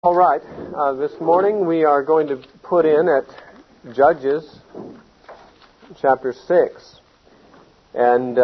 All right, this morning we are going to put in at Judges chapter 6. And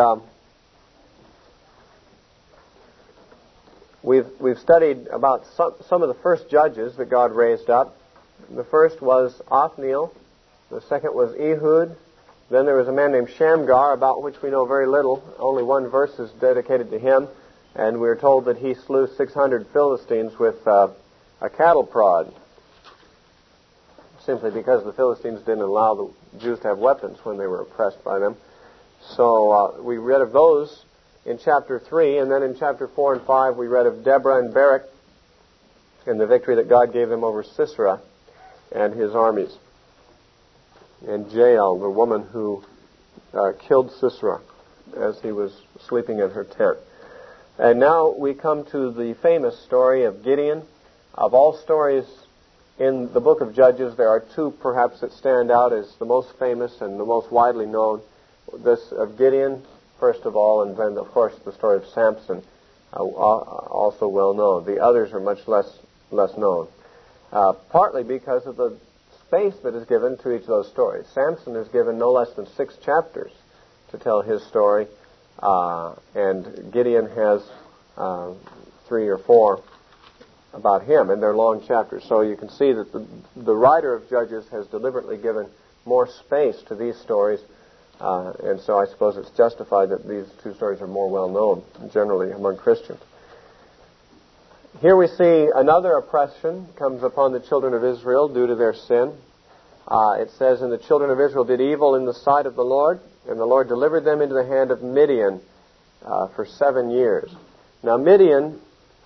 we've studied about some of the first judges that God raised up. The first was Othniel. The second was Ehud. Then there was a man named Shamgar, about which we know very little. Only one verse is dedicated to him. And we're told that he slew 600 Philistines with a cattle prod, simply because the Philistines didn't allow the Jews to have weapons when they were oppressed by them. So we read of those in chapter 3, and then in chapter 4 and 5 we read of Deborah and Barak and the victory that God gave them over Sisera and his armies, and Jael, the woman who killed Sisera as he was sleeping in her tent. And now we come to the famous story of Gideon. Of all stories in the book of Judges, there are two perhaps that stand out as the most famous and the most widely known. This of Gideon, first of all, and then, of course, the story of Samson, also well known. The others are much less known, partly because of the space that is given to each of those stories. Samson is given no less than 6 chapters to tell his story, and Gideon has 3 or 4 about him, and they're long chapters. So you can see that the writer of Judges has deliberately given more space to these stories, and so I suppose it's justified that these two stories are more well known generally among Christians. Here we see another oppression comes upon the children of Israel due to their sin. It says, "And the children of Israel did evil in the sight of the Lord, and the Lord delivered them into the hand of Midian for 7 years." Now Midian,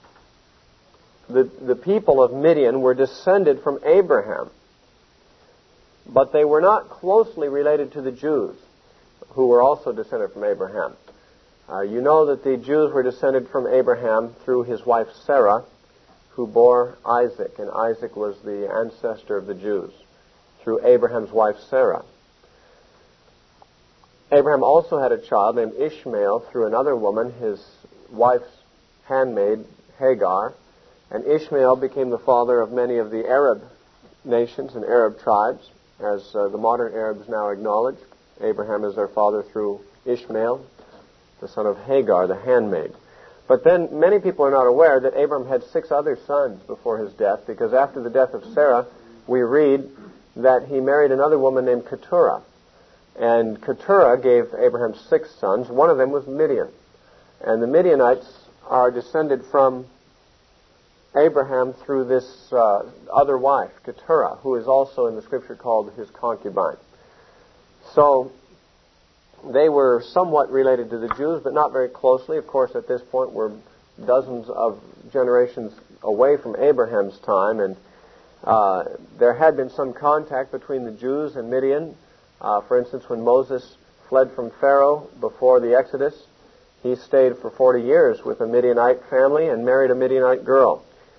the people of Midian were descended from Abraham, but they were not closely related to the Jews, who were also descended from Abraham. You know that the Jews were descended from Abraham through his wife Sarah, who bore Isaac, and Isaac was the ancestor of the Jews through Abraham's wife Sarah. Abraham also had a child named Ishmael through another woman, his wife's handmaid Hagar. And Ishmael became the father of many of the Arab nations and Arab tribes, as the modern Arabs now acknowledge. Abraham is their father through Ishmael, the son of Hagar, the handmaid. But then many people are not aware that Abraham had 6 other sons before his death, because after the death of Sarah, we read that he married another woman named Keturah. And Keturah gave Abraham 6 sons. One of them was Midian. And the Midianites are descended from Abraham through this other wife, Keturah, who is also in the Scripture called his concubine. So they were somewhat related to the Jews, but not very closely. Of course, at this point, we're dozens of generations away from Abraham's time, and there had been some contact between the Jews and Midian. For instance, when Moses fled from Pharaoh before the Exodus, he stayed for 40 years with a Midianite family and married a Midianite girl.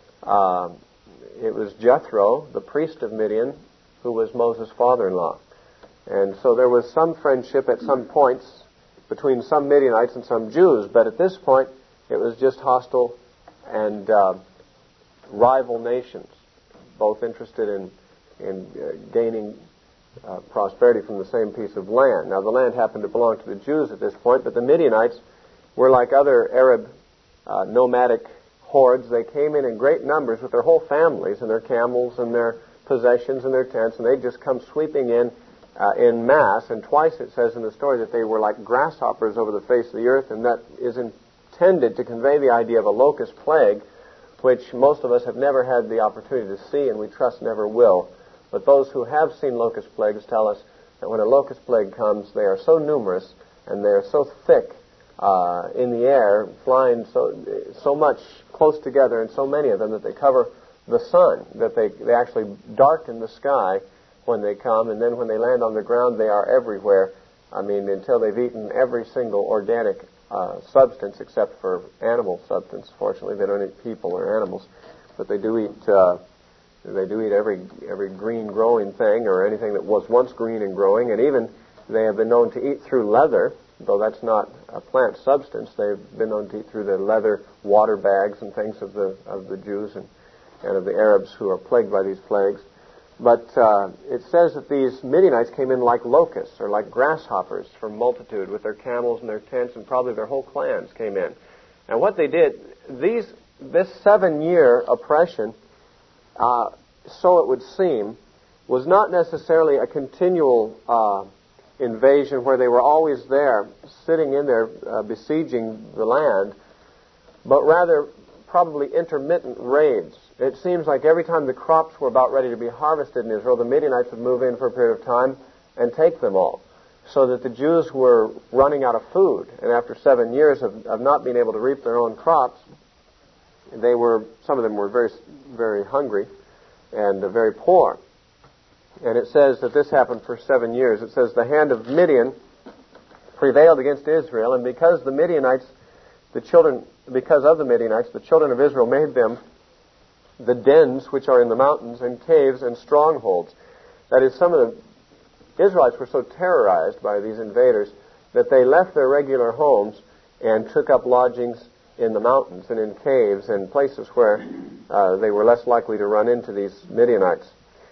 It was Jethro, the priest of Midian, who was Moses' father-in-law. And so there was some friendship at some points between some Midianites and some Jews, but at this point it was just hostile and rival nations, both interested in gaining prosperity from the same piece of land. Now the land happened to belong to the Jews at this point, but the Midianites were like other Arab nomadic hordes. They came in great numbers with their whole families and their camels and their possessions and their tents, and they'd just come sweeping in mass. And twice it says in the story that they were like grasshoppers over the face of the earth, and that is intended to convey the idea of a locust plague, which most of us have never had the opportunity to see, and we trust never will. But those who have seen locust plagues tell us that when a locust plague comes, they are so numerous and they are so thick in the air, flying so much close together, and so many of them that they cover the sun, that they actually darken the sky when they come, and then when they land on the ground, they are everywhere. I mean, until they've eaten every single organic substance except for animal substance. Fortunately, they don't eat people or animals, but they do eat every green growing thing or anything that was once green and growing, and even they have been known to eat through leather. Though that's not a plant substance, they've been known to eat through the leather water bags and things of the Jews, and of the Arabs who are plagued by these plagues. But it says that these Midianites came in like locusts or like grasshoppers from multitude with their camels and their tents, and probably their whole clans came in. And what they did, this 7-year oppression, so it would seem, was not necessarily a continual invasion where they were always there, sitting in there, besieging the land, but rather probably intermittent raids. It seems like every time the crops were about ready to be harvested in Israel, the Midianites would move in for a period of time and take them all, so that the Jews were running out of food. And after 7 years of not being able to reap their own crops, some of them were very, very hungry and very poor. And it says that this happened for 7 years. It says the hand of Midian prevailed against Israel, and because of the Midianites, the children of Israel made them the dens which are in the mountains and caves and strongholds. That is, some of the Israelites were so terrorized by these invaders that they left their regular homes and took up lodgings in the mountains and in caves and places where they were less likely to run into these Midianites.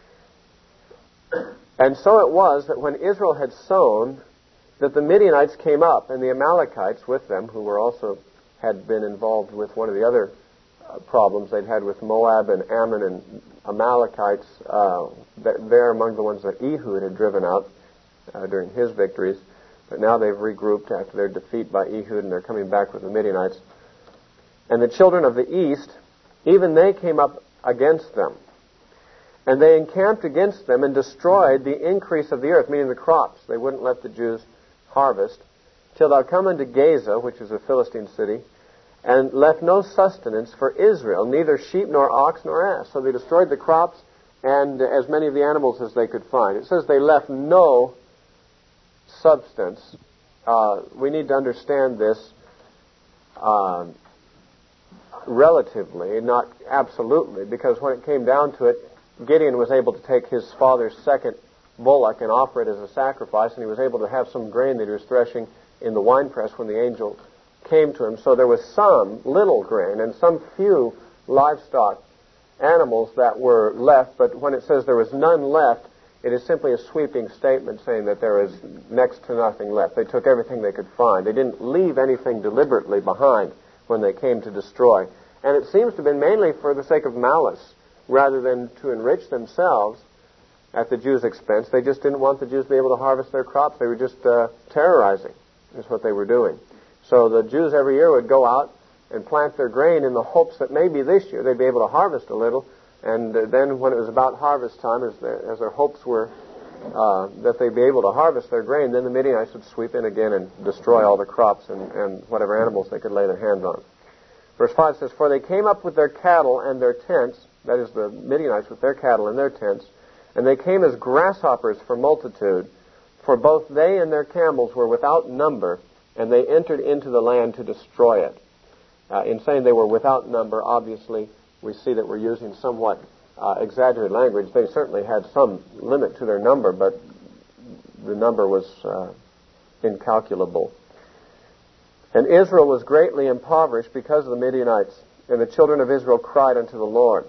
And so it was that when Israel had sown, that the Midianites came up, and the Amalekites with them, who were also had been involved with one of the other problems they'd had with Moab and Ammon and Amalekites. They're among the ones that Ehud had driven out during his victories. But now they've regrouped after their defeat by Ehud, and they're coming back with the Midianites. And the children of the east, even they came up against them. And they encamped against them and destroyed the increase of the earth, meaning the crops. They wouldn't let the Jews harvest, till thou come unto Gaza, which is a Philistine city, and left no sustenance for Israel, neither sheep nor ox nor ass. So they destroyed the crops and as many of the animals as they could find. It says they left no substance. We need to understand this relatively, not absolutely, because when it came down to it, Gideon was able to take his father's second bullock and offer it as a sacrifice, and he was able to have some grain that he was threshing in the winepress when the angel came to him. So there was some little grain and some few livestock animals that were left, but when it says there was none left, it is simply a sweeping statement saying that there is next to nothing left. They took everything they could find. They didn't leave anything deliberately behind when they came to destroy. And it seems to have been mainly for the sake of malice, rather than to enrich themselves at the Jews' expense. They just didn't want the Jews to be able to harvest their crops. They were just terrorizing, is what they were doing. So the Jews every year would go out and plant their grain in the hopes that maybe this year they'd be able to harvest a little. And then when it was about harvest time, as their hopes were that they'd be able to harvest their grain, then the Midianites would sweep in again and destroy all the crops and whatever animals they could lay their hands on. Verse 5 says, For they came up with their cattle and their tents, that is, the Midianites with their cattle and their tents, and they came as grasshoppers for multitude, for both they and their camels were without number, and they entered into the land to destroy it. In saying they were without number, obviously, we see that we're using somewhat exaggerated language. They certainly had some limit to their number, but the number was incalculable. And Israel was greatly impoverished because of the Midianites, and the children of Israel cried unto the Lord.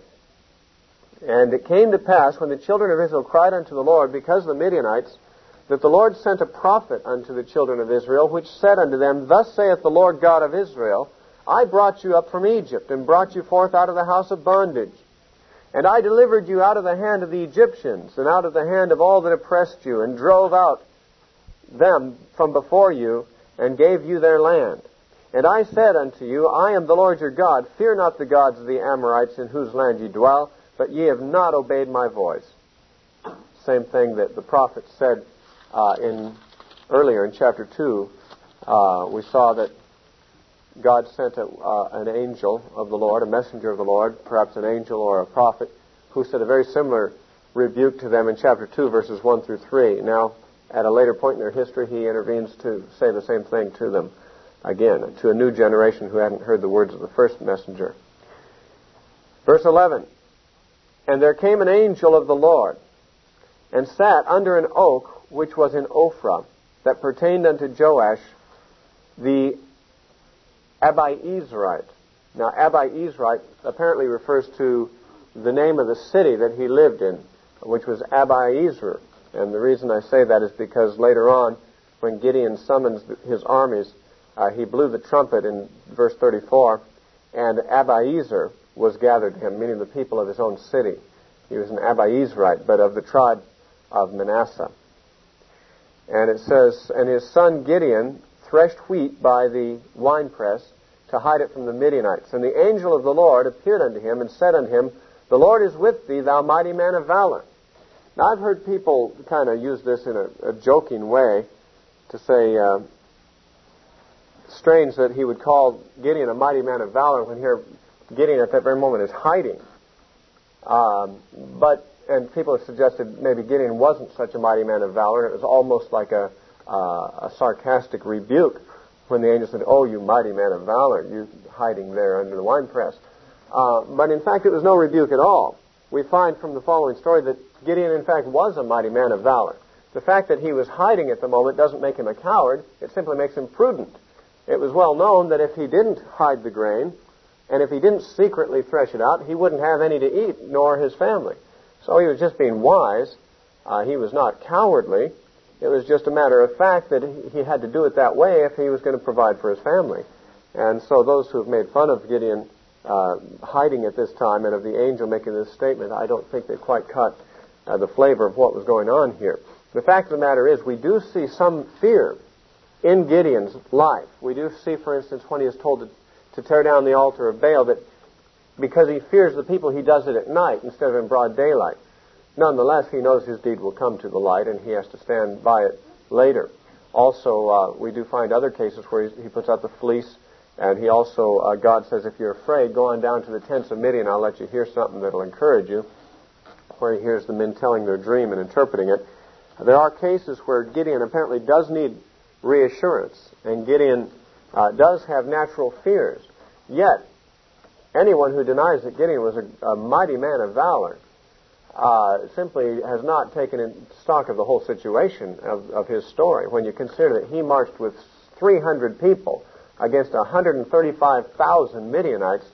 And it came to pass, when the children of Israel cried unto the Lord because of the Midianites, that the Lord sent a prophet unto the children of Israel, which said unto them, Thus saith the Lord God of Israel, I brought you up from Egypt, and brought you forth out of the house of bondage. And I delivered you out of the hand of the Egyptians, and out of the hand of all that oppressed you, and drove out them from before you, and gave you their land. And I said unto you, I am the Lord your God. Fear not the gods of the Amorites in whose land ye dwell, but ye have not obeyed my voice. Same thing that the prophet said earlier in chapter 2. We saw that God sent an angel of the Lord, a messenger of the Lord, perhaps an angel or a prophet, who said a very similar rebuke to them in chapter 2, verses 1 through 3. Now, at a later point in their history, he intervenes to say the same thing to them again, to a new generation who hadn't heard the words of the first messenger. Verse 11, And there came an angel of the Lord, and sat under an oak which was in Ophrah, that pertained unto Joash the Abiezrite. Now, Abiezrite apparently refers to the name of the city that he lived in, which was Abiezer. And the reason I say that is because later on, when Gideon summons his armies, he blew the trumpet in verse 34, and Abiezer was gathered to him, meaning the people of his own city. He was an Abiezerite, but of the tribe of Manasseh. And it says, and his son Gideon threshed wheat by the winepress to hide it from the Midianites. And the angel of the Lord appeared unto him and said unto him, The Lord is with thee, thou mighty man of valor. Now, I've heard people kind of use this in a joking way to say, strange that he would call Gideon a mighty man of valor when here Gideon at that very moment is hiding. And people have suggested maybe Gideon wasn't such a mighty man of valor. It was almost like a sarcastic rebuke when the angel said, Oh, you mighty man of valor, you hiding there under the winepress. But in fact, it was no rebuke at all. We find from the following story that Gideon, in fact, was a mighty man of valor. The fact that he was hiding at the moment doesn't make him a coward. It simply makes him prudent. It was well known that if he didn't hide the grain, and if he didn't secretly thresh it out, he wouldn't have any to eat, nor his family. So he was just being wise. He was not cowardly. It was just a matter of fact that he had to do it that way if he was going to provide for his family. And so those who have made fun of Gideon hiding at this time and of the angel making this statement, I don't think they quite caught the flavor of what was going on here. The fact of the matter is we do see some fear in Gideon's life. We do see, for instance, when he is told to tear down the altar of Baal, that because he fears the people, he does it at night instead of in broad daylight. Nonetheless, he knows his deed will come to the light, and he has to stand by it later. Also, we do find other cases where he puts out the fleece, and he also, God says, if you're afraid, go on down to the tents of Midian, I'll let you hear something that'll encourage you, where he hears the men telling their dream and interpreting it. There are cases where Gideon apparently does need reassurance, and Gideon does have natural fears. Yet, anyone who denies that Gideon was a mighty man of valor simply has not taken in stock of the whole situation of his story. When you consider that he marched with 300 people against 135,000 Midianites,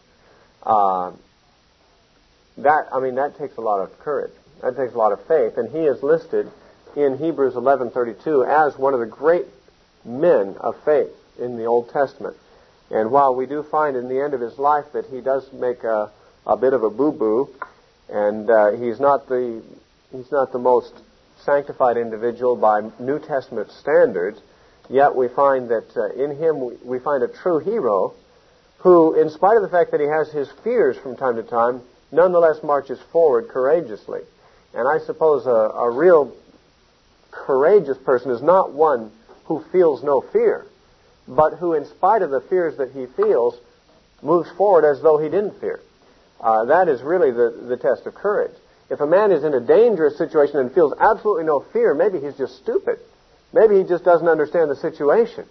that takes a lot of courage. That takes a lot of faith. And he is listed in Hebrews 11:32 as one of the great men of faith in the Old Testament. And while we do find in the end of his life that he does make a bit of a boo-boo, and he's not the most sanctified individual by New Testament standards, yet we find that in him we find a true hero who, in spite of the fact that he has his fears from time to time, nonetheless marches forward courageously. And I suppose a real courageous person is not one who feels no fear, but who, in spite of the fears that he feels, moves forward as though he didn't fear. That is really the test of courage. If a man is in a dangerous situation and feels absolutely no fear, maybe he's just stupid. Maybe he just doesn't understand the situation.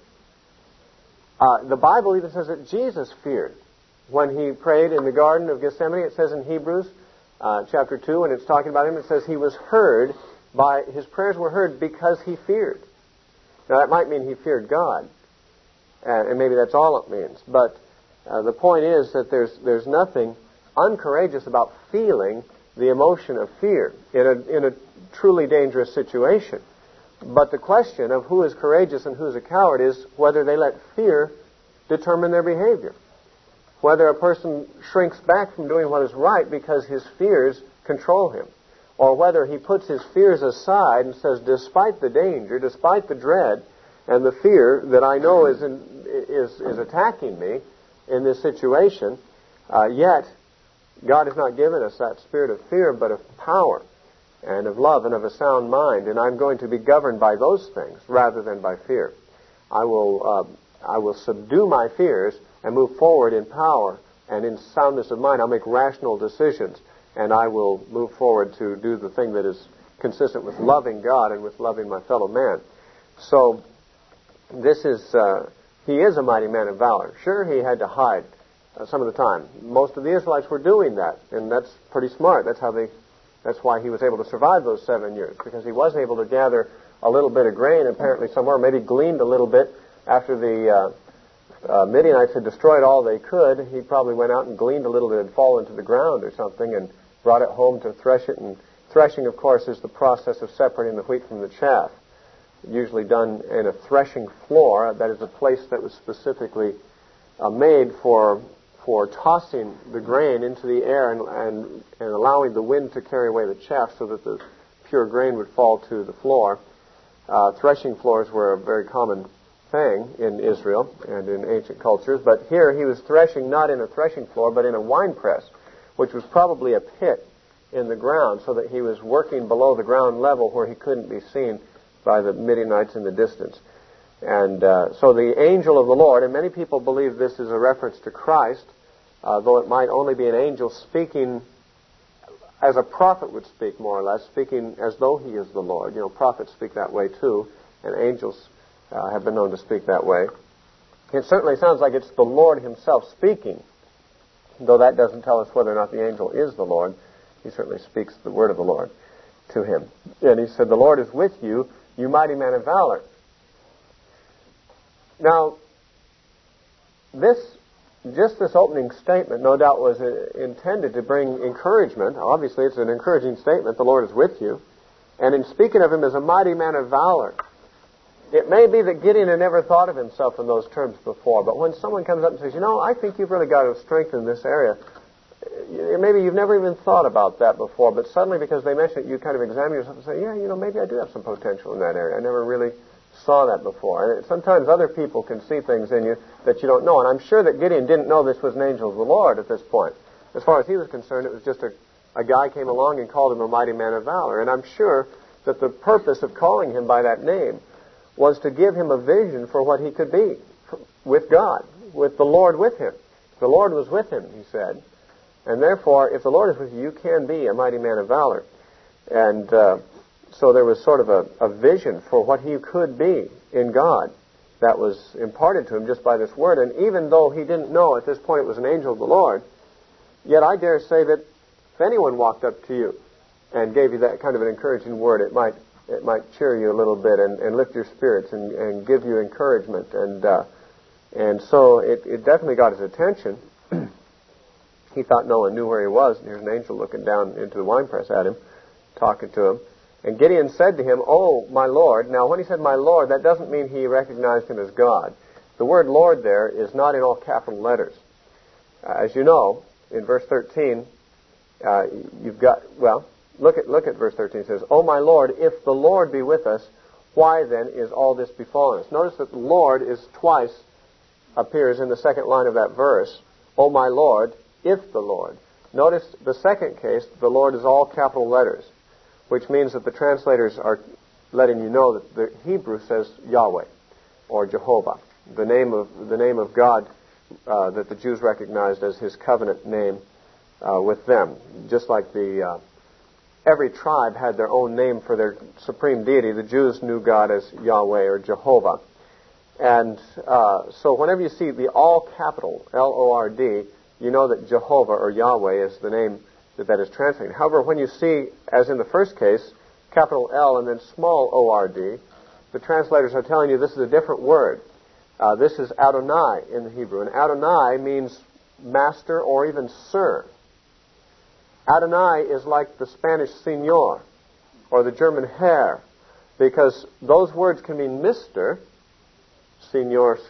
The Bible even says that Jesus feared. When he prayed in the Garden of Gethsemane, it says in Hebrews chapter 2, when it's talking about him, it says he was heard his prayers were heard because he feared. Now that might mean he feared God. And maybe that's all it means. But the point is that there's nothing uncourageous about feeling the emotion of fear in a truly dangerous situation. But the question of who is courageous and who's a coward is whether they let fear determine their behavior. Whether a person shrinks back from doing what is right because his fears control him. Or whether he puts his fears aside and says, despite the danger, despite the dread, and the fear that I know is attacking me in this situation, yet God has not given us that spirit of fear, but of power and of love and of a sound mind. And I'm going to be governed by those things rather than by fear. I will subdue my fears and move forward in power and in soundness of mind. I'll make rational decisions, and I will move forward to do the thing that is consistent with loving God and with loving my fellow man. So he is a mighty man of valor. Sure, he had to hide some of the time. Most of the Israelites were doing that, and that's pretty smart. That's why he was able to survive those 7 years, because he was able to gather a little bit of grain apparently somewhere, maybe gleaned a little bit after the Midianites had destroyed all they could. He probably went out and gleaned a little that had fallen to the ground or something, brought it home to thresh it. And threshing, of course, is the process of separating the wheat from the chaff, usually done in a threshing floor. That is a place that was specifically made for tossing the grain into the air and allowing the wind to carry away the chaff so that the pure grain would fall to the floor. Threshing floors were a very common thing in Israel and in ancient cultures. But here he was threshing not in a threshing floor, but in a wine press, which was probably a pit in the ground, so that he was working below the ground level where he couldn't be seen by the Midianites in the distance. And so the angel of the Lord, and many people believe this is a reference to Christ, though it might only be an angel speaking as a prophet would speak, more or less, speaking as though he is the Lord. You know, prophets speak that way too, and angels have been known to speak that way. It certainly sounds like it's the Lord himself speaking, though that doesn't tell us whether or not the angel is the Lord. He certainly speaks the word of the Lord to him. And he said, "The Lord is with you, you mighty man of valor." Now, this opening statement, no doubt, was intended to bring encouragement. Obviously, it's an encouraging statement. The Lord is with you. And in speaking of him as a mighty man of valor, it may be that Gideon had never thought of himself in those terms before. But when someone comes up and says, I think you've really got to strengthen this area, maybe you've never even thought about that before, but suddenly because they mention it, you kind of examine yourself and say, maybe I do have some potential in that area. I never really saw that before. And sometimes other people can see things in you that you don't know. And I'm sure that Gideon didn't know this was an angel of the Lord at this point. As far as he was concerned, it was just a guy came along and called him a mighty man of valor. And I'm sure that the purpose of calling him by that name was to give him a vision for what he could be with God, with the Lord with him. The Lord was with him, he said. And therefore, if the Lord is with you, you can be a mighty man of valor. And so there was sort of a vision for what he could be in God that was imparted to him just by this word. And even though he didn't know at this point it was an angel of the Lord, yet I dare say that if anyone walked up to you and gave you that kind of an encouraging word, it might cheer you a little bit and lift your spirits and give you encouragement. And so it definitely got his attention. He thought no one knew where he was, and here's an angel looking down into the winepress at him, talking to him. And Gideon said to him, "Oh, my Lord." Now, when he said my Lord, that doesn't mean he recognized him as God. The word Lord there is not in all capital letters. As you know, in verse 13, you've got, look at verse 13. It says, "Oh, my Lord, if the Lord be with us, why then is all this befallen us?" Notice that the Lord is twice appears in the second line of that verse. "Oh, my Lord, if the Lord." Notice the second case, the Lord is all capital letters, which means that the translators are letting you know that the Hebrew says Yahweh or Jehovah, the name of God that the Jews recognized as his covenant name with them. Just like every tribe had their own name for their supreme deity, the Jews knew God as Yahweh or Jehovah. And so whenever you see the all capital L-O-R-D, you know that Jehovah or Yahweh is the name that is translated. However, when you see, as in the first case, capital L and then small O-R-D, the translators are telling you this is a different word. This is Adonai in the Hebrew. And Adonai means master or even sir. Adonai is like the Spanish señor or the German Herr, because those words can mean Mr., señor,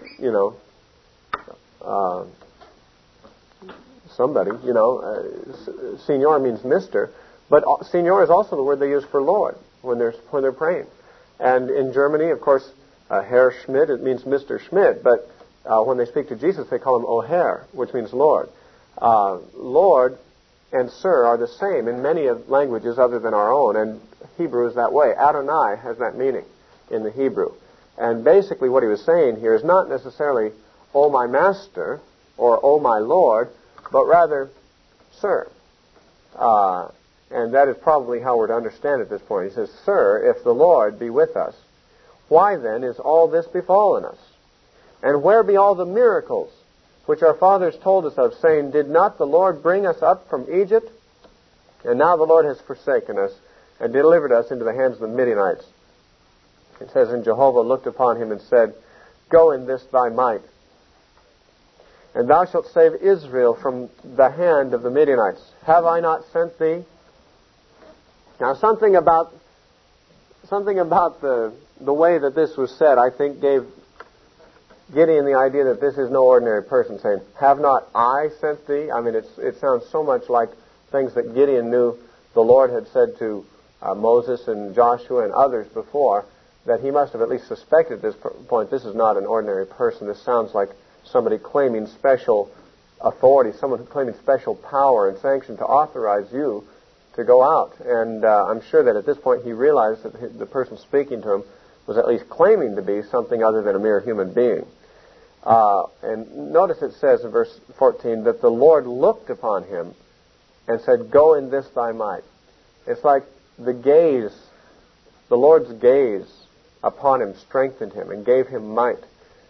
somebody, Señor means Mr., but Señor is also the word they use for Lord when they're praying. And in Germany, of course, Herr Schmidt, it means Mr. Schmidt, but when they speak to Jesus, they call him O Herr, which means Lord. Lord and Sir are the same in many languages other than our own, and Hebrew is that way. Adonai has that meaning in the Hebrew. And basically what he was saying here is not necessarily, "Oh, my Master," or "Oh, my Lord," but rather, "Sir." And that is probably how we're to understand at this point. He says, "Sir, if the Lord be with us, why then is all this befallen us? And where be all the miracles which our fathers told us of, saying, Did not the Lord bring us up from Egypt? And now the Lord has forsaken us and delivered us into the hands of the Midianites." It says, "And Jehovah looked upon him and said, Go in this thy might, and thou shalt save Israel from the hand of the Midianites. Have I not sent thee? Now, something about the way that this was said, I think, gave Gideon the idea that this is no ordinary person saying, have not I sent thee? I mean, it sounds so much like things that Gideon knew the Lord had said to Moses and Joshua and others before, that he must have at least suspected at this point, this is not an ordinary person. This sounds like somebody claiming special authority, someone claiming special power and sanction to authorize you to go out. And I'm sure that at this point he realized that the person speaking to him was at least claiming to be something other than a mere human being. And notice it says in verse 14 that the Lord looked upon him and said, go in this thy might. It's like the Lord's gaze upon him strengthened him and gave him might.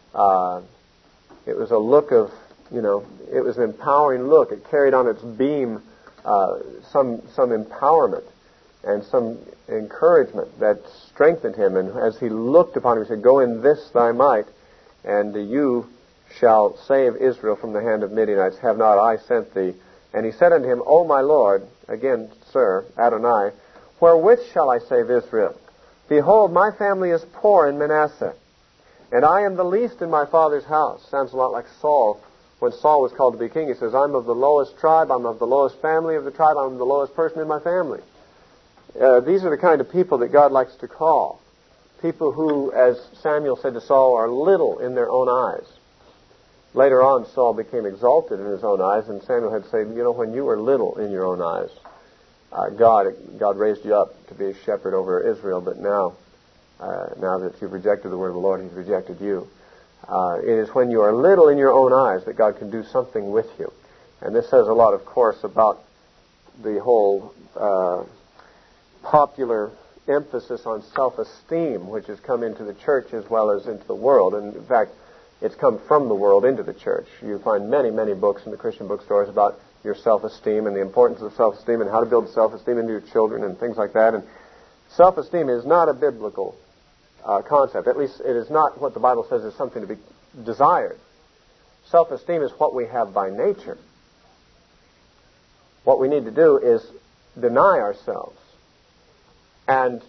It was a look of, it was an empowering look. It carried on its beam some empowerment and some encouragement that strengthened him. And as he looked upon him, he said, go in this thy might, and you shall save Israel from the hand of Midianites. Have not I sent thee? And he said unto him, O my Lord, again, sir, Adonai, wherewith shall I save Israel? Behold, my family is poor in Manasseh, and I am the least in my father's house. Sounds a lot like Saul. When Saul was called to be king, he says, I'm of the lowest tribe, I'm of the lowest family of the tribe, I'm the lowest person in my family. These are the kind of people that God likes to call. People who, as Samuel said to Saul, are little in their own eyes. Later on, Saul became exalted in his own eyes, and Samuel had said, when you were little in your own eyes, God raised you up to be a shepherd over Israel, but now that you've rejected the word of the Lord, He's rejected you. It is when you are little in your own eyes that God can do something with you. And this says a lot, of course, about the whole popular emphasis on self-esteem, which has come into the church as well as into the world. And in fact, it's come from the world into the church. You find many, many books in the Christian bookstores about your self-esteem and the importance of self-esteem and how to build self-esteem into your children and things like that. And self-esteem is not a biblical concept. At least it is not what the Bible says is something to be desired. Self-esteem is what we have by nature. What we need to do is deny ourselves and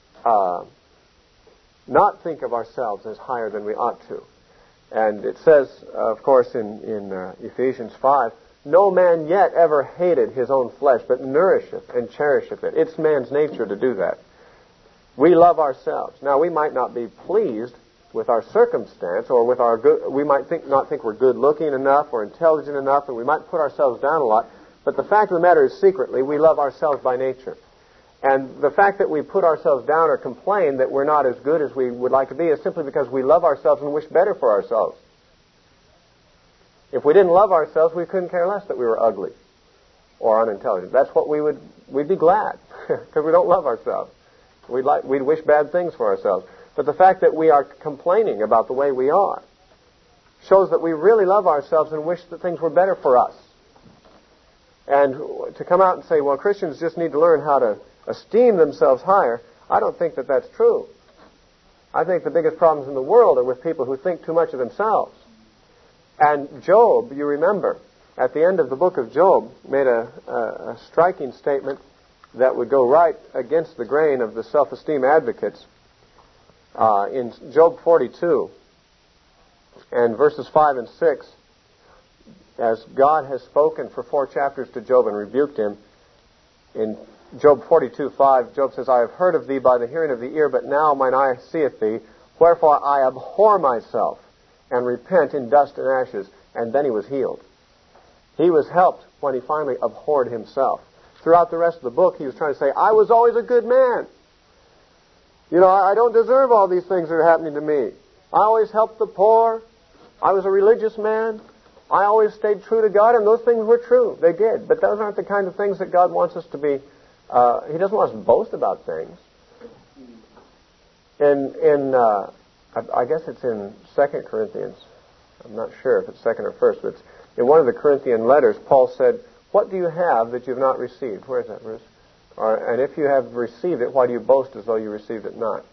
not think of ourselves as higher than we ought to. And it says, of course, in Ephesians 5, no man yet ever hated his own flesh, but nourisheth and cherisheth it. It's man's nature to do that. We love ourselves. Now, we might not be pleased with our circumstance, or with our good. We might not think we're good-looking enough or intelligent enough, and we might put ourselves down a lot. But the fact of the matter is, secretly, we love ourselves by nature. And the fact that we put ourselves down or complain that we're not as good as we would like to be is simply because we love ourselves and wish better for ourselves. If we didn't love ourselves, we couldn't care less that we were ugly or unintelligent. That's what we'd be glad, because we don't love ourselves. We'd wish bad things for ourselves. But the fact that we are complaining about the way we are shows that we really love ourselves and wish that things were better for us. And to come out and say, well, Christians just need to learn how to esteem themselves higher, I don't think that that's true. I think the biggest problems in the world are with people who think too much of themselves. And Job, you remember, at the end of the book of Job, made a striking statement that would go right against the grain of the self-esteem advocates. In Job 42 and verses 5 and 6, as God has spoken for 4 chapters to Job and rebuked him, in Job 42:5, Job says, I have heard of thee by the hearing of the ear, but now mine eye seeth thee. Wherefore I abhor myself and repent in dust and ashes. And then he was healed. He was helped when he finally abhorred himself. Throughout the rest of the book, he was trying to say, I was always a good man. I don't deserve all these things that are happening to me. I always helped the poor. I was a religious man. I always stayed true to God, and those things were true. They did. But those aren't the kind of things that God wants us to be. He doesn't want us to boast about things. I guess it's in 2 Corinthians. I'm not sure if it's 2nd or 1st, but in one of the Corinthian letters, Paul said, what do you have that you've not received? Where is that verse? And if you have received it, why do you boast as though you received it not?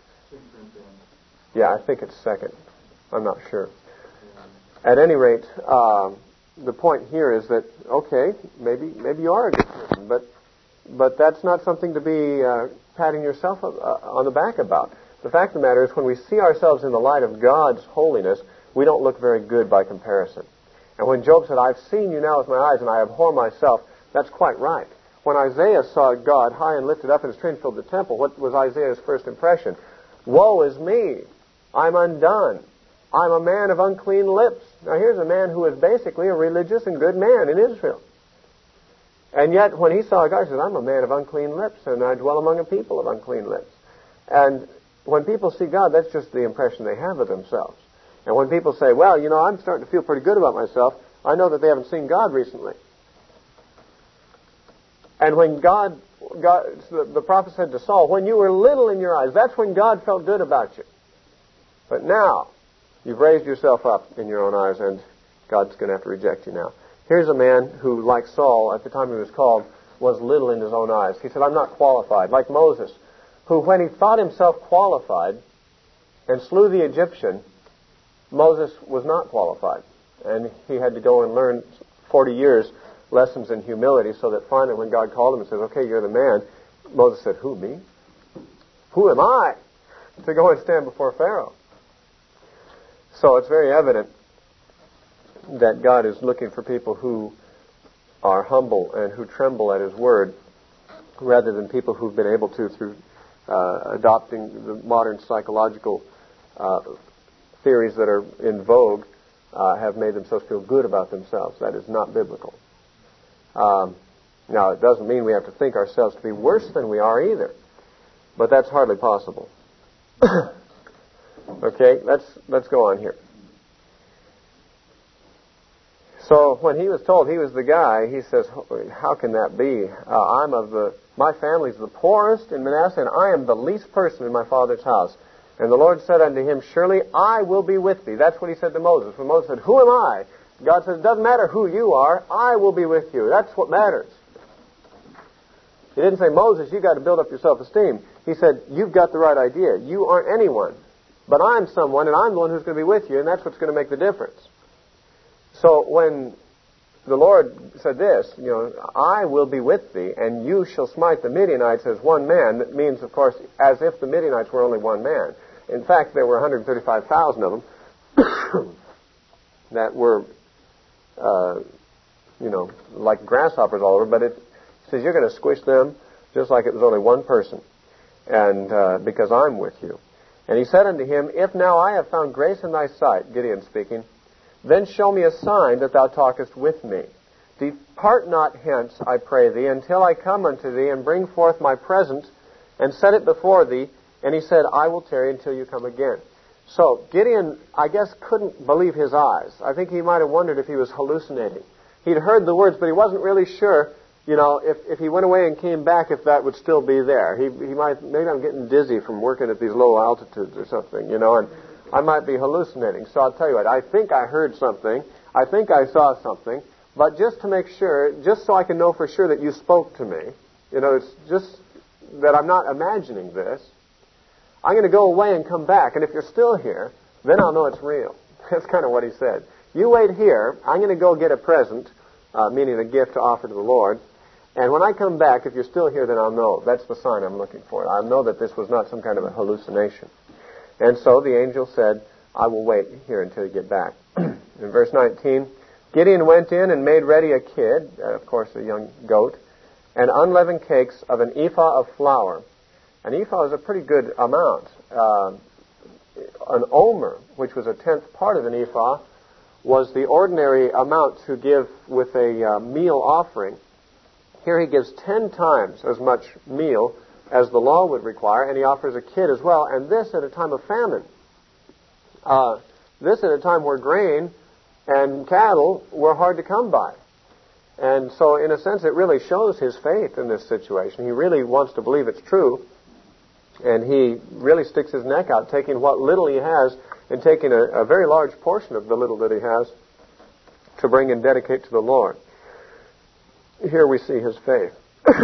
Yeah, I think it's 2nd. I'm not sure. At any rate, the point here is that, okay, maybe you are a good person, but that's not something to be patting yourself on the back about. The fact of the matter is, when we see ourselves in the light of God's holiness, we don't look very good by comparison. And when Job said, I've seen you now with my eyes and I abhor myself, that's quite right. When Isaiah saw God high and lifted up and his train filled the temple, what was Isaiah's first impression? Woe is me! I'm undone. I'm a man of unclean lips. Now here's a man who is basically a religious and good man in Israel. And yet when he saw God, he said, I'm a man of unclean lips and I dwell among a people of unclean lips. And when people see God, that's just the impression they have of themselves. And when people say, well, I'm starting to feel pretty good about myself, I know that they haven't seen God recently. And when the prophet said to Saul, when you were little in your eyes, that's when God felt good about you. But now, you've raised yourself up in your own eyes, and God's going to have to reject you now. Here's a man who, like Saul, at the time he was called, was little in his own eyes. He said, I'm not qualified. Like Moses, who, when he thought himself qualified and slew the Egyptian, Moses was not qualified. And he had to go and learn 40 years lessons in humility, so that finally when God called him and said, okay, you're the man, Moses said, who, me? Who am I to go and stand before Pharaoh? So it's very evident that God is looking for people who are humble and who tremble at His word, rather than people who've been able to, through adopting the modern psychological theories that are in vogue, have made themselves feel good about themselves. That is not biblical. Now, it doesn't mean we have to think ourselves to be worse than we are either, but that's hardly possible. Okay, let's go on here. So when he was told he was the guy, he says, how can that be? My family's the poorest in Manasseh, and I am the least person in my father's house. And the Lord said unto him, surely I will be with thee. That's what he said to Moses. When Moses said, who am I? God says, it doesn't matter who you are, I will be with you. That's what matters. He didn't say, Moses, you've got to build up your self-esteem. He said, you've got the right idea. You aren't anyone, but I'm someone, and I'm the one who's going to be with you, and that's what's going to make the difference. So when the Lord said this, I will be with thee, and you shall smite the Midianites as one man, that means, of course, as if the Midianites were only one man. In fact, there were 135,000 of them that were, like grasshoppers all over, but it says you're going to squish them just like it was only one person, and because I'm with you. And he said unto him, if now I have found grace in thy sight, Gideon speaking, then show me a sign that thou talkest with me. Depart not hence, I pray thee, until I come unto thee and bring forth my present and set it before thee. And he said, I will tarry until you come again. So Gideon, I guess, couldn't believe his eyes. I think he might have wondered if he was hallucinating. He'd heard the words, but he wasn't really sure, if he went away and came back, if that would still be there. Maybe I'm getting dizzy from working at these low altitudes or something, and I might be hallucinating. So I'll tell you what, I think I heard something. I think I saw something. But just to make sure, just so I can know for sure that you spoke to me, it's just that I'm not imagining this, I'm going to go away and come back. And if you're still here, then I'll know it's real. That's kind of what he said. You wait here. I'm going to go get a present, meaning a gift to offer to the Lord. And when I come back, if you're still here, then I'll know. That's the sign I'm looking for. I'll know that this was not some kind of a hallucination. And so the angel said, I will wait here until you get back. In verse 19, Gideon went in and made ready a kid, of course a young goat, and unleavened cakes of an ephah of flour. An ephah is a pretty good amount. An omer, which was a tenth part of an ephah, was the ordinary amount to give with a meal offering. Here he gives 10 times as much meal as the law would require, and he offers a kid as well, and this at a time of famine. This at a time where grain and cattle were hard to come by. And so, in a sense, it really shows his faith in this situation. He really wants to believe it's true, and he really sticks his neck out, taking what little he has and taking a very large portion of the little that he has to bring and dedicate to the Lord. Here we see his faith.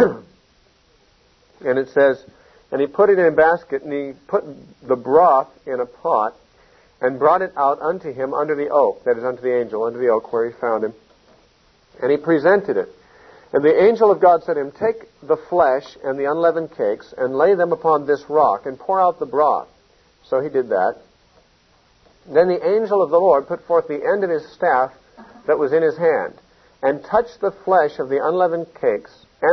And it says, and he put it in a basket, and he put the broth in a pot, and brought it out unto him under the oak, that is, unto the angel, under the oak where he found him. And he presented it. And the angel of God said to him, take the flesh and the unleavened cakes and lay them upon this rock and pour out the broth. So he did that. Then the angel of the Lord put forth the end of his staff that was in his hand and touched the flesh of the unleavened cakes,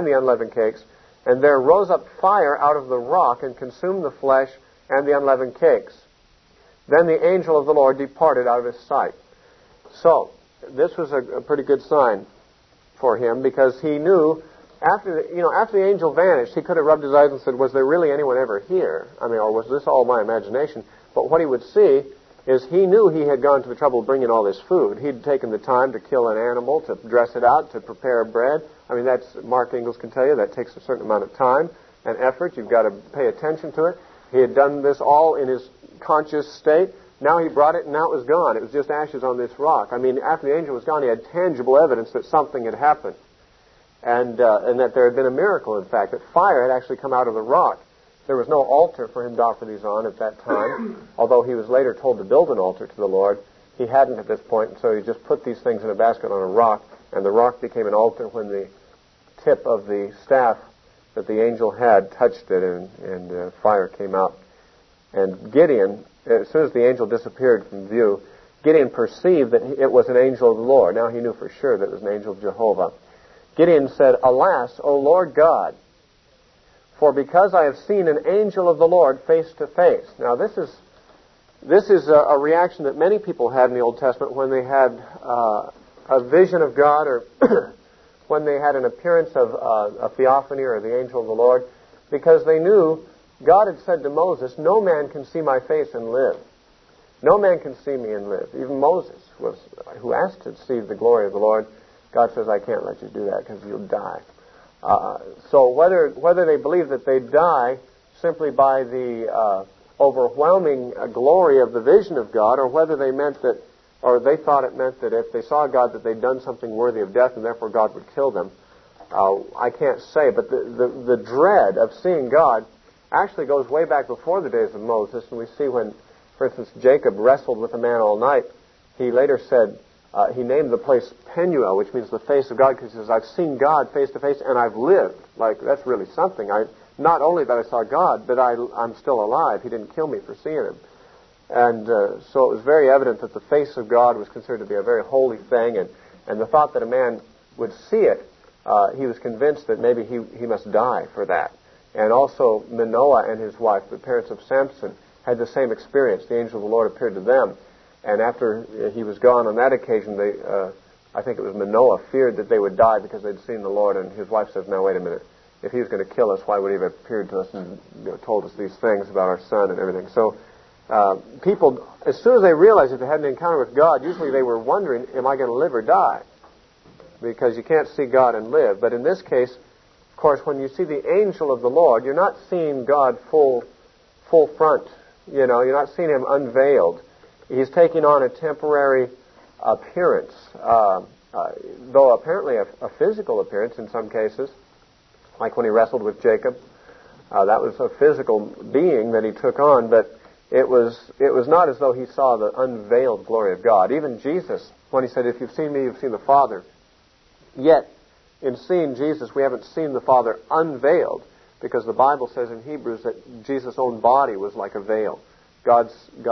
and there rose up fire out of the rock and consumed the flesh and the unleavened cakes. Then the angel of the Lord departed out of his sight. So, this was a pretty good sign for him, because he knew after the angel vanished, he could have rubbed his eyes and said, was there really anyone ever here? Or was this all my imagination? But what he would see is he knew he had gone to the trouble of bringing all this food. He'd taken the time to kill an animal, to dress it out, to prepare bread. That's, Mark Ingalls can tell you, that takes a certain amount of time and effort. You've got to pay attention to it. He had done this all in his conscious state. Now he brought it, and now it was gone. It was just ashes on this rock. After the angel was gone, he had tangible evidence that something had happened. And that there had been a miracle, in fact, that fire had actually come out of the rock. There was no altar for him to offer these on at that time, although he was later told to build an altar to the Lord. He hadn't at this point, and so he just put these things in a basket on a rock, and the rock became an altar when the tip of the staff that the angel had touched it, and fire came out. And Gideon, as soon as the angel disappeared from view, Gideon perceived that it was an angel of the Lord. Now he knew for sure that it was an angel of Jehovah. Gideon said, Alas, O Lord God, for because I have seen an angel of the Lord face to face. Now this is a reaction that many people had in the Old Testament when they had a vision of God, or when they had an appearance of a theophany or the angel of the Lord, because they knew God had said to Moses, no man can see my face and live. No man can see me and live. Even Moses, who asked to see the glory of the Lord, God says, I can't let you do that because you'll die. So whether they believed that they'd die simply by the overwhelming glory of the vision of God, or whether they meant that, or they thought it meant that if they saw God that they'd done something worthy of death and therefore God would kill them, I can't say. But the dread of seeing God actually goes way back before the days of Moses, and we see when, for instance, Jacob wrestled with a man all night, he later said, he named the place Penuel, which means the face of God, because he says, I've seen God face to face and I've lived. Like, that's really something. Not only that I saw God, but I'm still alive. He didn't kill me for seeing him. And so it was very evident that the face of God was considered to be a very holy thing, and the thought that a man would see it, he was convinced that maybe he must die for that. And also Manoah and his wife, the parents of Samson, had the same experience. The angel of the Lord appeared to them. And after he was gone on that occasion, I think it was Manoah, feared that they would die because they'd seen the Lord. And his wife says, now wait a minute. If he was going to kill us, why would he have appeared to us and told us these things about our son and everything? So people, as soon as they realized that they had an encounter with God, usually they were wondering, am I going to live or die? Because you can't see God and live. But in this case, of course, when you see the angel of the Lord, you're not seeing God full front. You're not seeing him unveiled. He's taking on a temporary appearance, though apparently a physical appearance in some cases, like when he wrestled with Jacob. That was a physical being that he took on, but it was not as though he saw the unveiled glory of God. Even Jesus, when he said, if you've seen me, you've seen the Father. Yet, in seeing Jesus, we haven't seen the Father unveiled, because the Bible says in Hebrews that Jesus' own body was like a veil. God's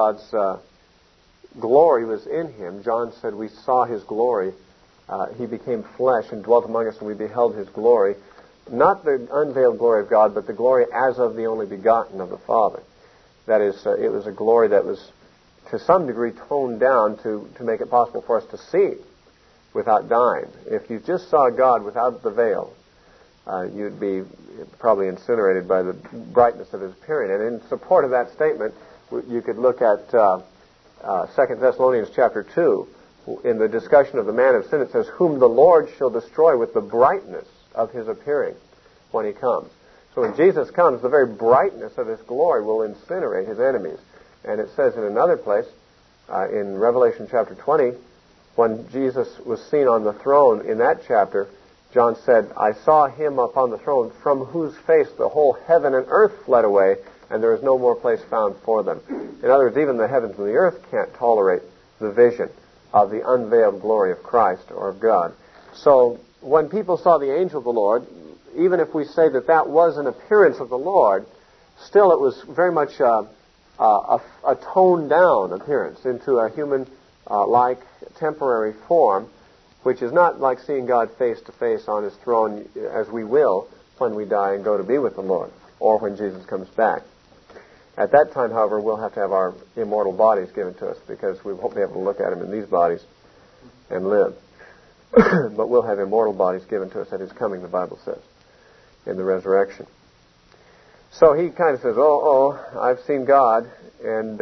glory was in him. John said we saw his glory. He became flesh and dwelt among us, and we beheld his glory. Not the unveiled glory of God, but the glory as of the only begotten of the Father. That is, it was a glory that was to some degree toned down to make it possible for us to see without dying. If you just saw God without the veil, you'd be probably incinerated by the brightness of his appearing. And in support of that statement, you could look at 2 Thessalonians chapter 2. In the discussion of the man of sin, it says, whom the Lord shall destroy with the brightness of his appearing when he comes. So when Jesus comes, the very brightness of his glory will incinerate his enemies. And it says in another place, in Revelation chapter 20, when Jesus was seen on the throne in that chapter, John said, I saw him upon the throne from whose face the whole heaven and earth fled away, and there is no more place found for them. In other words, even the heavens and the earth can't tolerate the vision of the unveiled glory of Christ or of God. So when people saw the angel of the Lord, even if we say that that was an appearance of the Lord, still it was very much a toned-down appearance into a human-like temporary form, which is not like seeing God face-to-face on His throne as we will when we die and go to be with the Lord, or when Jesus comes back. At that time, however, we'll have to have our immortal bodies given to us, because we won't be able to look at Him in these bodies and live. But we'll have immortal bodies given to us at His coming, the Bible says, in the resurrection. So he kind of says, I've seen God, and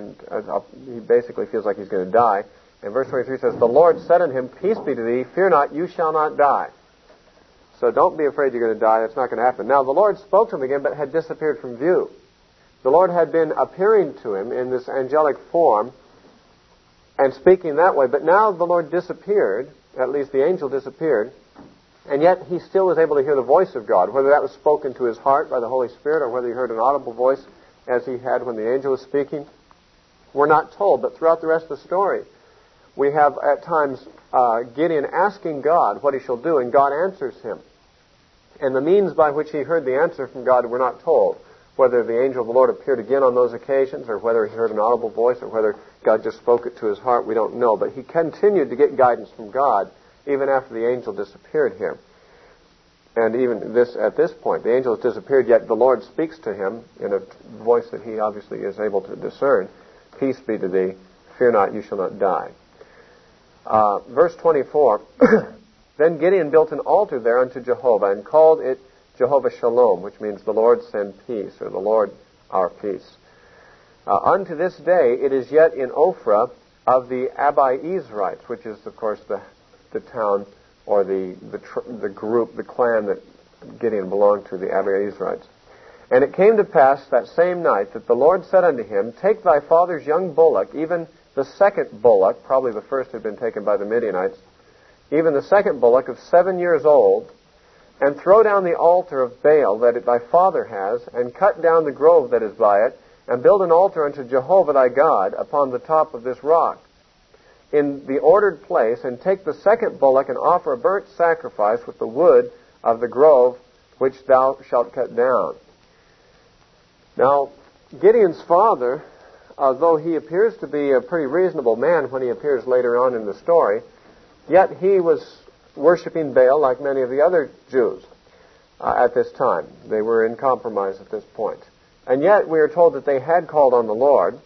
he basically feels like he's going to die. And verse 23 says, the Lord said unto him, peace be to thee, fear not, you shall not die. So don't be afraid you're going to die, that's not going to happen. Now the Lord spoke to him again, but had disappeared from view. The Lord had been appearing to him in this angelic form and speaking that way, but now the Lord disappeared, at least the angel disappeared, and yet he still was able to hear the voice of God, whether that was spoken to his heart by the Holy Spirit or whether he heard an audible voice as he had when the angel was speaking. We're not told, but throughout the rest of the story, we have at times Gideon asking God what he shall do, and God answers him. And the means by which he heard the answer from God we're not told. Whether the angel of the Lord appeared again on those occasions, or whether he heard an audible voice, or whether God just spoke it to his heart, we don't know. But he continued to get guidance from God even after the angel disappeared here. And even at this point, the angel has disappeared, yet the Lord speaks to him in a voice that he obviously is able to discern. Peace be to thee, fear not, you shall not die. Verse 24, then Gideon built an altar there unto Jehovah, and called it Jehovah Shalom, which means the Lord send peace, or the Lord our peace. Unto this day it is yet in Ophrah of the Abiezrites, which is, of course, the town or the group, the clan that Gideon belonged to, the Abiezrites. And it came to pass that same night that the Lord said unto him, take thy father's young bullock, even the second bullock, probably the first had been taken by the Midianites, even the second bullock of 7 years old, and throw down the altar of Baal that thy father has, and cut down the grove that is by it, and build an altar unto Jehovah thy God upon the top of this rock, in the ordered place, and take the second bullock and offer a burnt sacrifice with the wood of the grove which thou shalt cut down. Now, Gideon's father, although he appears to be a pretty reasonable man when he appears later on in the story, yet he was worshiping Baal like many of the other Jews at this time. They were in compromise at this point. And yet we are told that they had called on the Lord.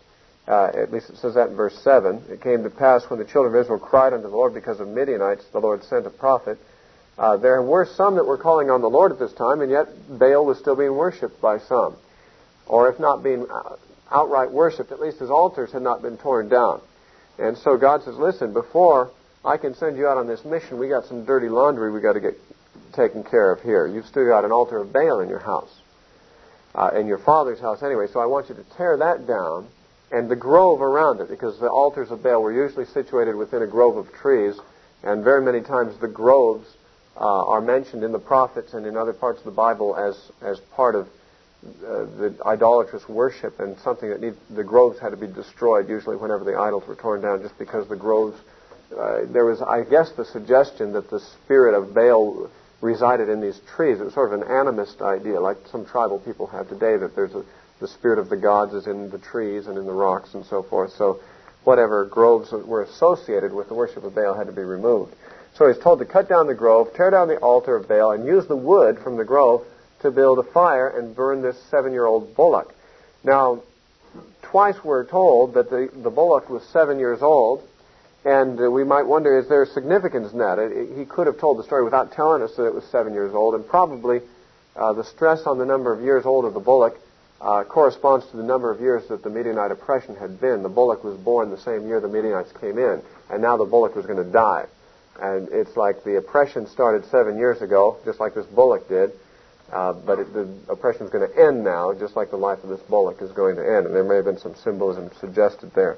At least it says that in verse 7. It came to pass when the children of Israel cried unto the Lord because of Midianites, the Lord sent a prophet. There were some that were calling on the Lord at this time, and yet Baal was still being worshipped by some. Or if not being outright worshipped, at least his altars had not been torn down. And so God says, listen, before I can send you out on this mission, we got some dirty laundry we got to get taken care of here. You've still got an altar of Baal in your house, in your father's house anyway, so I want you to tear that down, and the grove around it, because the altars of Baal were usually situated within a grove of trees, and very many times the groves are mentioned in the prophets and in other parts of the Bible as part of the idolatrous worship, and something that the groves had to be destroyed usually whenever the idols were torn down, just because the groves, there was, I guess, the suggestion that the spirit of Baal resided in these trees. It was sort of an animist idea, like some tribal people have today, that the spirit of the gods is in the trees and in the rocks and so forth. So whatever groves were associated with the worship of Baal had to be removed. So he's told to cut down the grove, tear down the altar of Baal, and use the wood from the grove to build a fire and burn this 7-year-old bullock. Now, twice we're told that the bullock was 7 years old, and we might wonder, is there significance in that? He could have told the story without telling us that it was 7 years old, and probably the stress on the number of years old of the bullock corresponds to the number of years that the Midianite oppression had been. The bullock was born the same year the Midianites came in, and now the bullock was going to die. And it's like the oppression started 7 years ago, just like this bullock did, but the oppression is going to end now, just like the life of this bullock is going to end. And there may have been some symbolism suggested there.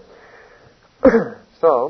So,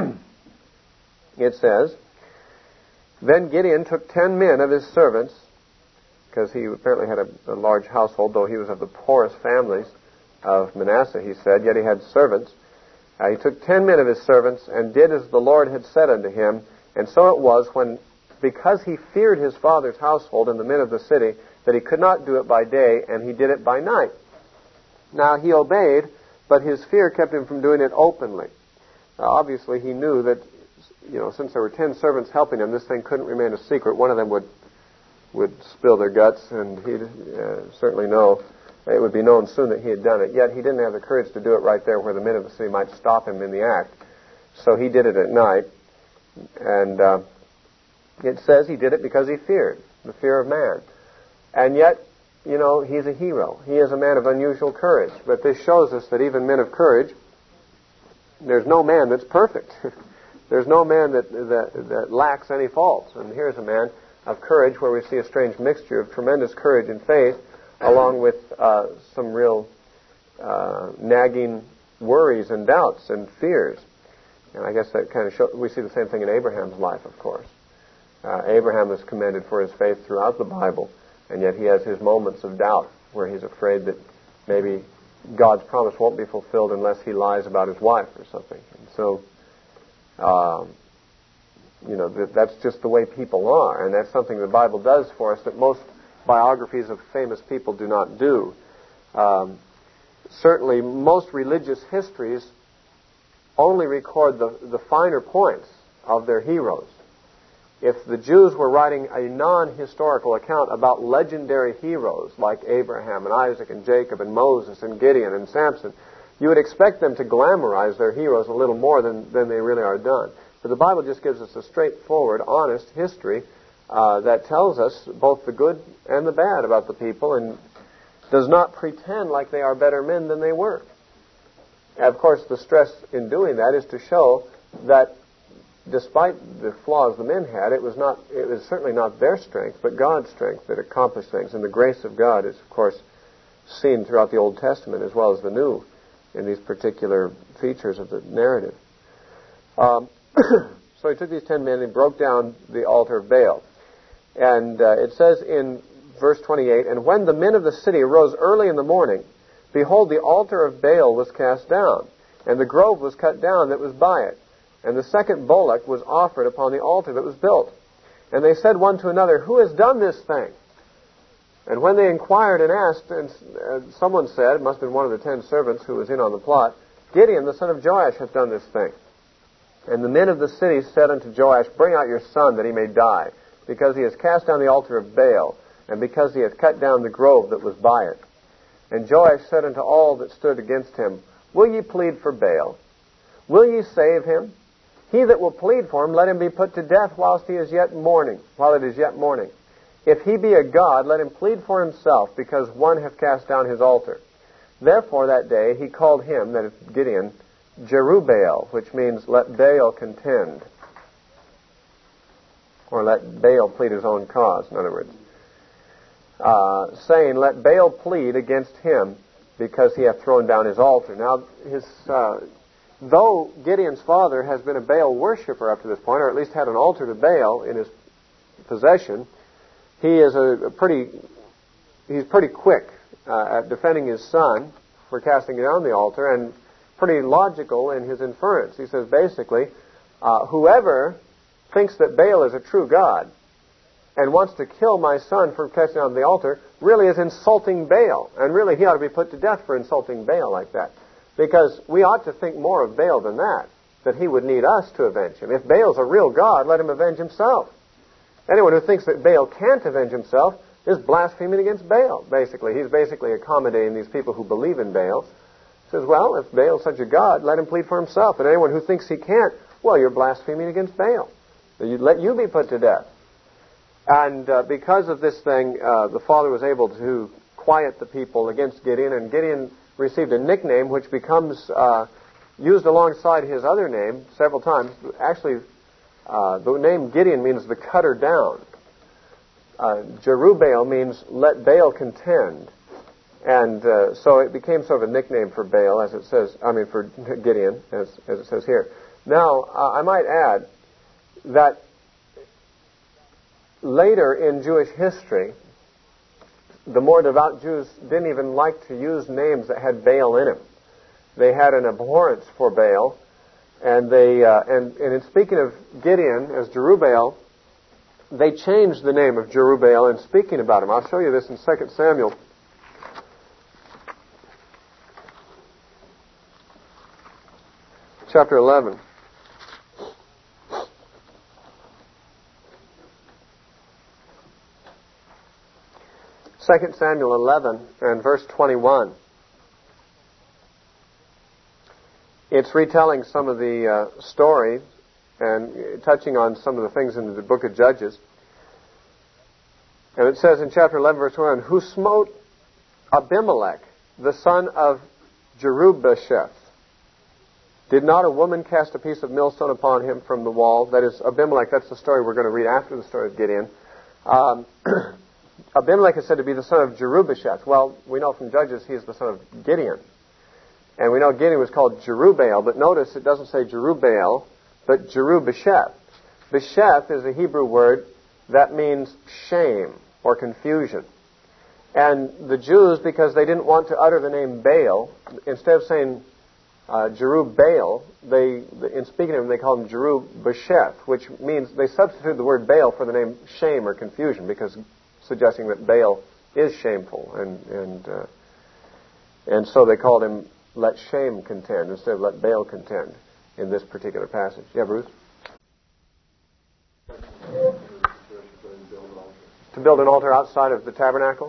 it says, then Gideon took 10 men of his servants, because he apparently had a large household, though he was of the poorest families of Manasseh, he said, yet he had servants. He took 10 men of his servants, and did as the Lord had said unto him, And so it was when, because he feared his father's household and the men of the city, that he could not do it by day, and he did it by night. Now he obeyed, but his fear kept him from doing it openly. Obviously, he knew that, since there were 10 servants helping him, this thing couldn't remain a secret. One of them would spill their guts, and he'd certainly know. It would be known soon that he had done it. Yet he didn't have the courage to do it right there where the men of the city might stop him in the act. So he did it at night. And it says he did it because he feared, the fear of man. And yet, he's a hero. He is a man of unusual courage. But this shows us that even men of courage, there's no man that's perfect. There's no man that lacks any faults. And here's a man of courage where we see a strange mixture of tremendous courage and faith, along with some real nagging worries and doubts and fears. And I guess that kind of shows, we see the same thing in Abraham's life, of course. Abraham is commended for his faith throughout the Bible, and yet he has his moments of doubt where he's afraid that maybe God's promise won't be fulfilled unless he lies about his wife or something. And so, that's just the way people are, and that's something the Bible does for us that most biographies of famous people do not do. Certainly, most religious histories only record the finer points of their heroes. If the Jews were writing a non-historical account about legendary heroes like Abraham and Isaac and Jacob and Moses and Gideon and Samson, you would expect them to glamorize their heroes a little more than they really are done. But the Bible just gives us a straightforward, honest history that tells us both the good and the bad about the people and does not pretend like they are better men than they were. And of course, the stress in doing that is to show that despite the flaws the men had, it was certainly not their strength, but God's strength that accomplished things. And the grace of God is, of course, seen throughout the Old Testament as well as the New in these particular features of the narrative. So he took these 10 men and broke down the altar of Baal. And it says in verse 28, "And when the men of the city arose early in the morning, behold, the altar of Baal was cast down, and the grove was cut down that was by it. And the second bullock was offered upon the altar that was built. And they said one to another, Who has done this thing? And when they inquired and asked, and someone said, it must have been one of the 10 servants who was in on the plot, Gideon, the son of Joash, hath done this thing. And the men of the city said unto Joash, Bring out your son, that he may die, because he has cast down the altar of Baal, and because he hath cut down the grove that was by it. And Joash said unto all that stood against him, Will ye plead for Baal? Will ye save him? He that will plead for him, let him be put to death while it is yet morning. If he be a god, let him plead for himself, because one hath cast down his altar. Therefore that day he called him, that is Gideon, Jerubbaal, which means let Baal contend. Or let Baal plead his own cause, in other words. Saying, Let Baal plead against him, because he hath thrown down his altar. Now, though Gideon's father has been a Baal worshiper up to this point, or at least had an altar to Baal in his possession, he is he's pretty quick at defending his son for casting down the altar, and pretty logical in his inference. He says basically, whoever thinks that Baal is a true god and wants to kill my son for casting down the altar really is insulting Baal, and really he ought to be put to death for insulting Baal like that. Because we ought to think more of Baal than that he would need us to avenge him. If Baal's a real god, let him avenge himself. Anyone who thinks that Baal can't avenge himself is blaspheming against Baal, basically. He's basically accommodating these people who believe in Baal. He says, well, if Baal's such a god, let him plead for himself. And anyone who thinks he can't, well, you're blaspheming against Baal. Let you be put to death. And because of this thing, the father was able to quiet the people against Gideon, and Gideon received a nickname which becomes used alongside his other name several times. Actually, the name Gideon means the cutter down. Jerubbaal means let Baal contend. And so it became sort of a nickname for Baal, for Gideon, as it says here. Now, I might add that later in Jewish history, the more devout Jews didn't even like to use names that had Baal in them. They had an abhorrence for Baal, And and in speaking of Gideon as Jerubbaal, they changed the name of Jerubbaal in speaking about him. I'll show you this in 2 Samuel. Chapter 11. 2 Samuel 11 and verse 21. It's retelling some of the story and touching on some of the things in the book of Judges. And it says in chapter 11, verse 1, who smote Abimelech, the son of Jerubbesheth. Did not a woman cast a piece of millstone upon him from the wall? That is, Abimelech, that's the story we're going to read after the story of Gideon. Abimelech is said to be the son of Jerubbesheth. Well, we know from Judges he is the son of Gideon. And we know Gideon was called Jerubbaal, but notice it doesn't say Jerubbaal, but Jerubbesheth. Besheth is a Hebrew word that means shame or confusion. And the Jews, because they didn't want to utter the name Baal, instead of saying Jerubbaal, in speaking of him, they called him Jerubbesheth, which means they substituted the word Baal for the name shame or confusion, because suggesting that Baal is shameful, and so they called him let shame contend instead of let Baal contend in this particular passage. Yeah, Bruce? To build an altar outside of the tabernacle?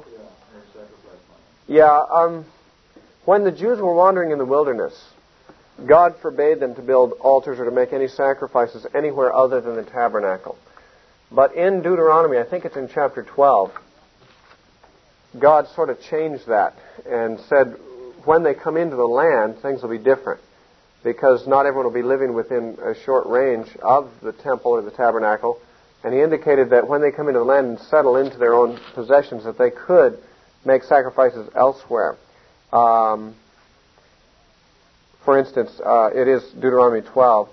Yeah, when the Jews were wandering in the wilderness, God forbade them to build altars or to make any sacrifices anywhere other than the tabernacle. But in Deuteronomy, I think it's in chapter 12, God sort of changed that and said, when they come into the land, things will be different, because not everyone will be living within a short range of the temple or the tabernacle. And he indicated that when they come into the land and settle into their own possessions, that they could make sacrifices elsewhere. For instance, it is Deuteronomy 12.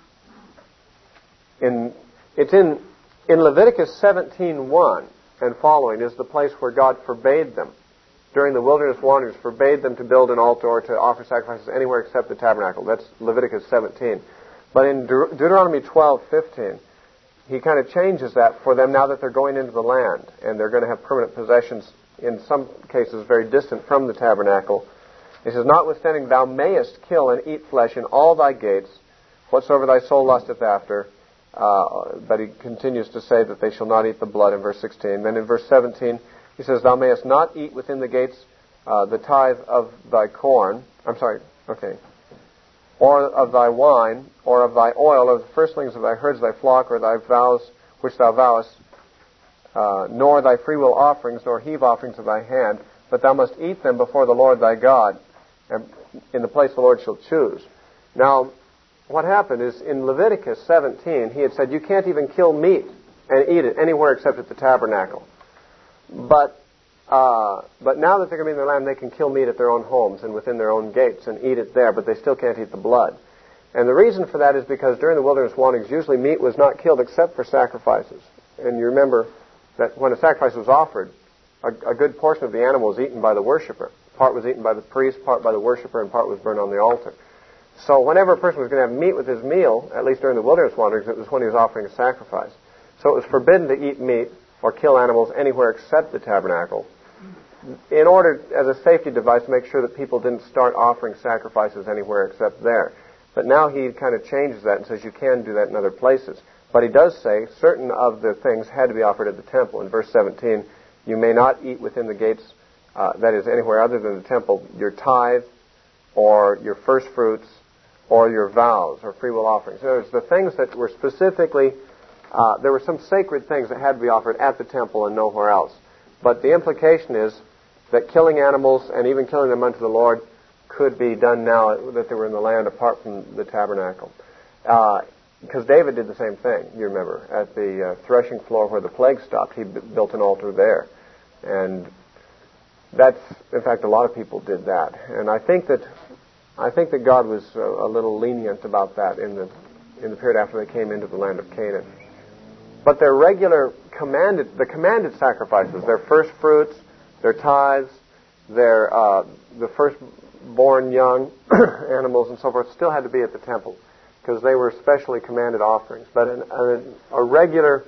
It's in Leviticus 17:1 and following is the place where God forbade them, during the wilderness wanderings, forbade them to build an altar or to offer sacrifices anywhere except the tabernacle. That's Leviticus 17. But in Deuteronomy 12:15, he kind of changes that for them now that they're going into the land and they're going to have permanent possessions, in some cases very distant from the tabernacle. He says, notwithstanding thou mayest kill and eat flesh in all thy gates, whatsoever thy soul lusteth after. But he continues to say that they shall not eat the blood in verse 16. Then in verse 17, he says, thou mayest not eat within the gates the tithe of thy corn. Or of thy wine, or of thy oil, or the firstlings of thy herds, thy flock, or thy vows which thou vowest, nor thy freewill offerings, nor heave offerings of thy hand, but thou must eat them before the Lord thy God, in the place the Lord shall choose. Now, what happened is in Leviticus 17, he had said you can't even kill meat and eat it anywhere except at the tabernacle. But now that they're going to be in their land, they can kill meat at their own homes and within their own gates and eat it there, but they still can't eat the blood. And the reason for that is because during the wilderness wanderings, usually meat was not killed except for sacrifices. And you remember that when a sacrifice was offered, a good portion of the animal was eaten by the worshiper. Part was eaten by the priest, part by the worshiper, and part was burned on the altar. So whenever a person was going to have meat with his meal, at least during the wilderness wanderings, it was when he was offering a sacrifice. So it was forbidden to eat meat or kill animals anywhere except the tabernacle, in order, as a safety device, to make sure that people didn't start offering sacrifices anywhere except there. But now he kind of changes that and says you can do that in other places. But he does say certain of the things had to be offered at the temple. In verse 17, you may not eat within the gates, that is, anywhere other than the temple, your tithe or your first fruits or your vows or freewill offerings. In other words, the things that were specifically, there were some sacred things that had to be offered at the temple and nowhere else. But the implication is that killing animals and even killing them unto the Lord could be done now that they were in the land apart from the tabernacle. Because David did the same thing, you remember. At the threshing floor where the plague stopped, he built an altar there. And that's, in fact, a lot of people did that. And I think that God was a little lenient about that in the period after they came into the land of Canaan. But their regular the commanded sacrifices, their first fruits, their tithes, the firstborn young animals and so forth, still had to be at the temple. because they were specially commanded offerings. But a regular,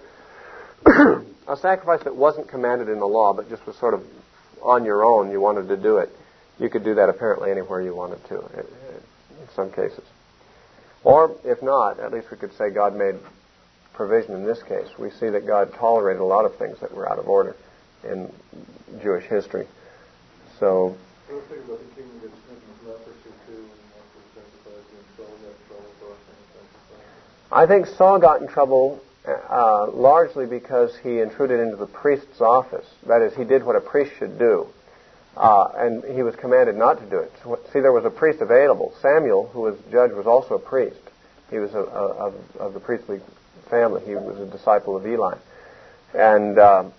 a sacrifice that wasn't commanded in the law, but just was sort of on your own, you wanted to do it, you could do that apparently anywhere you wanted to, in some cases. Or, if not, at least we could say God made provision in this case. We see that God tolerated a lot of things that were out of order in Jewish history. So, I was thinking about the king who gets smitten with leprosy too, and Saul got in trouble for offering sacrifice. I think Saul got in trouble largely because he intruded into the priest's office. That is, he did what a priest should do. And he was commanded not to do it. So, see, there was a priest available. Samuel, who was judge, was also a priest. He was of the priestly family. He was a disciple of Eli. And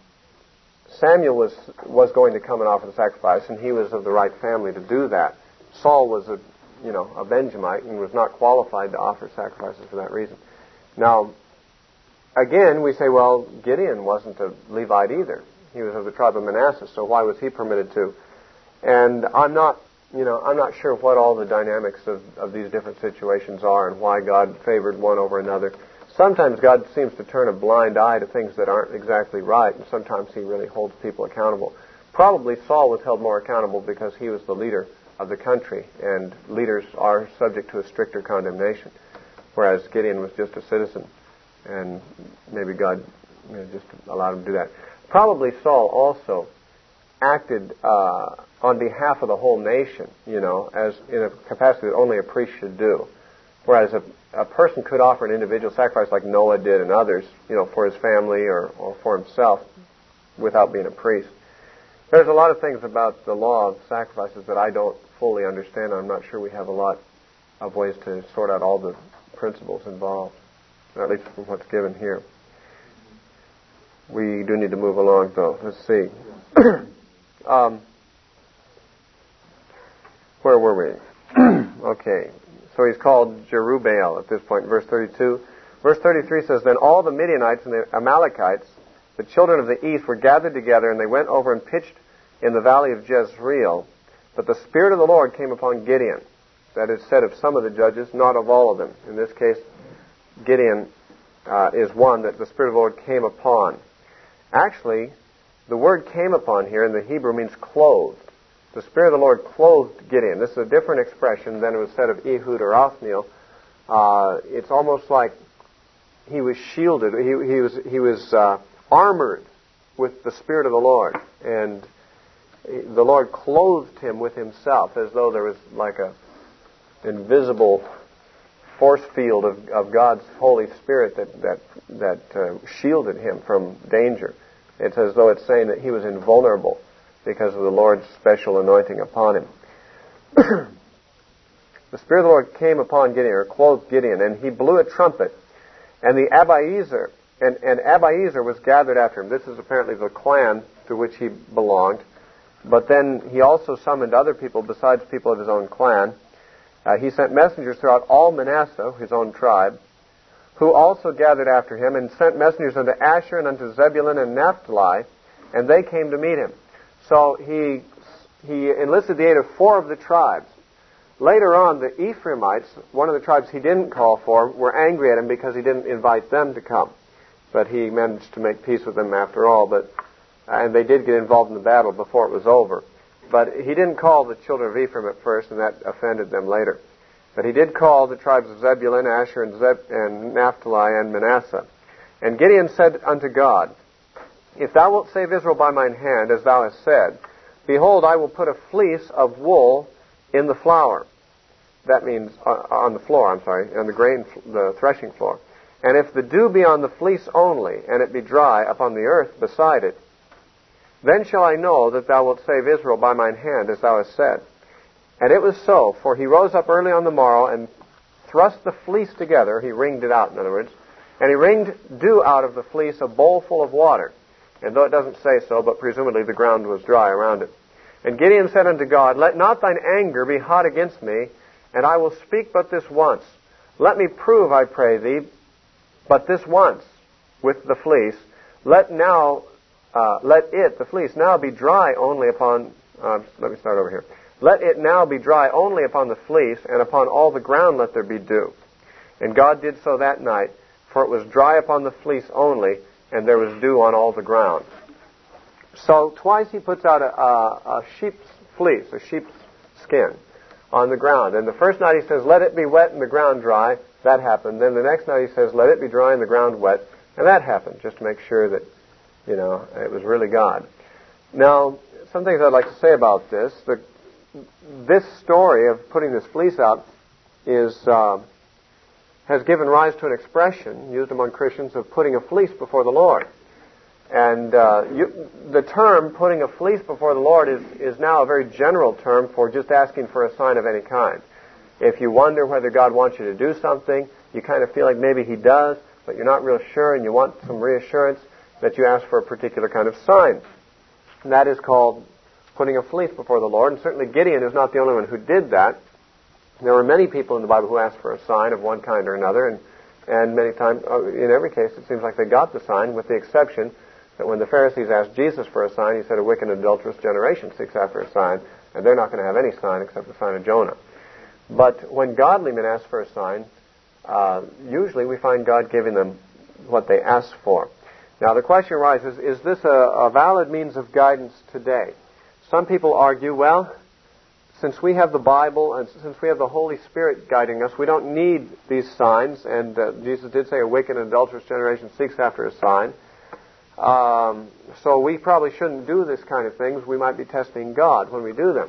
Samuel was going to come and offer the sacrifice, and he was of the right family to do that. Saul was a Benjamite and was not qualified to offer sacrifices for that reason. Now, again, we say, well, Gideon wasn't a Levite either. He was of the tribe of Manasseh, so why was he permitted to? And I'm not sure what all the dynamics of these different situations are and why God favored one over another. Sometimes God seems to turn a blind eye to things that aren't exactly right, and sometimes He really holds people accountable. Probably Saul was held more accountable because he was the leader of the country, and leaders are subject to a stricter condemnation, whereas Gideon was just a citizen, and maybe God just allowed him to do that. Probably Saul also acted on behalf of the whole nation, as in a capacity that only a priest should do. Whereas a person could offer an individual sacrifice like Noah did and others, for his family or for himself without being a priest. There's a lot of things about the law of sacrifices that I don't fully understand. I'm not sure we have a lot of ways to sort out all the principles involved, at least from what's given here. We do need to move along, though. Let's see. Where were we? Okay. So he's called Jerubbaal at this point, verse 32. Verse 33 says, Then all the Midianites and the Amalekites, the children of the east, were gathered together, and they went over and pitched in the valley of Jezreel. But the Spirit of the Lord came upon Gideon. That is said of some of the judges, not of all of them. In this case, Gideon is one that the Spirit of the Lord came upon. Actually, the word came upon here in the Hebrew means clothed. The Spirit of the Lord clothed Gideon. This is a different expression than it was said of Ehud or Othniel. It's almost like he was shielded. He was armored with the Spirit of the Lord. And the Lord clothed him with Himself as though there was like a invisible force field of God's Holy Spirit that shielded him from danger. It's as though it's saying that he was invulnerable because of the Lord's special anointing upon him. The Spirit of the Lord came upon Gideon, or clothed Gideon, and he blew a trumpet. And the Abiezer, and Abiezer was gathered after him. This is apparently the clan to which he belonged. But then he also summoned other people besides people of his own clan. He sent messengers throughout all Manasseh, his own tribe, who also gathered after him, and sent messengers unto Asher and unto Zebulun and Naphtali, and they came to meet him. So he enlisted the aid of 4 of the tribes. Later on, the Ephraimites, one of the tribes he didn't call for, were angry at him because he didn't invite them to come. But he managed to make peace with them after all. And they did get involved in the battle before it was over. But he didn't call the children of Ephraim at first, and that offended them later. But he did call the tribes of Zebulun, Asher, and Naphtali, and Manasseh. And Gideon said unto God, If thou wilt save Israel by mine hand, as thou hast said, behold, I will put a fleece of wool in the flour. That means on the floor, on the threshing floor. And if the dew be on the fleece only, and it be dry upon the earth beside it, then shall I know that thou wilt save Israel by mine hand, as thou hast said. And it was so, for he rose up early on the morrow and thrust the fleece together. He wringed it out, in other words. And he wringed dew out of the fleece a bowl full of water. And though it doesn't say so, but presumably the ground was dry around it. And Gideon said unto God, Let not thine anger be hot against me, and I will speak but this once. Let me prove, I pray thee, but this once with the fleece. Let the fleece now be dry only upon, Let it now be dry only upon the fleece, and upon all the ground let there be dew. And God did so that night, for it was dry upon the fleece only, and there was dew on all the ground. So twice he puts out a sheep's fleece, a sheep's skin, on the ground. And the first night he says, let it be wet and the ground dry. That happened. Then the next night he says, let it be dry and the ground wet. And that happened, just to make sure that, it was really God. Now, some things I'd like to say about this. This story of putting this fleece out has given rise to an expression used among Christians of putting a fleece before the Lord. And the term putting a fleece before the Lord is now a very general term for just asking for a sign of any kind. If you wonder whether God wants you to do something, you kind of feel like maybe He does, but you're not real sure and you want some reassurance, that you ask for a particular kind of sign. And that is called putting a fleece before the Lord. And certainly Gideon is not the only one who did that. There were many people in the Bible who asked for a sign of one kind or another, and many times, in every case, it seems like they got the sign, with the exception that when the Pharisees asked Jesus for a sign, He said, a wicked and adulterous generation seeks after a sign, and they're not going to have any sign except the sign of Jonah. But when godly men ask for a sign, usually we find God giving them what they ask for. Now the question arises, is this a valid means of guidance today? Some people argue, well, since we have the Bible and since we have the Holy Spirit guiding us, we don't need these signs. And Jesus did say a wicked and adulterous generation seeks after a sign. So we probably shouldn't do this kind of things. We might be testing God when we do them.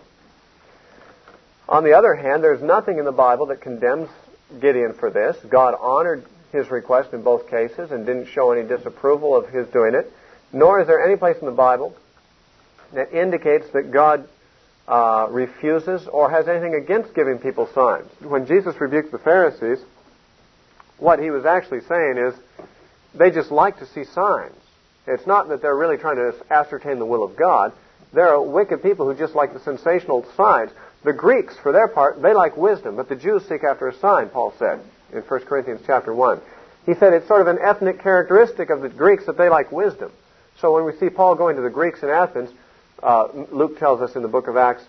On the other hand, there's nothing in the Bible that condemns Gideon for this. God honored his request in both cases and didn't show any disapproval of his doing it. Nor is there any place in the Bible that indicates that God refuses or has anything against giving people signs. When Jesus rebuked the Pharisees, what He was actually saying is they just like to see signs. It's not that they're really trying to ascertain the will of God. They're wicked people who just like the sensational signs. The Greeks, for their part, they like wisdom, but the Jews seek after a sign, Paul said in 1 Corinthians chapter 1. He said it's sort of an ethnic characteristic of the Greeks that they like wisdom. So when we see Paul going to the Greeks in Athens, Luke tells us in the book of Acts,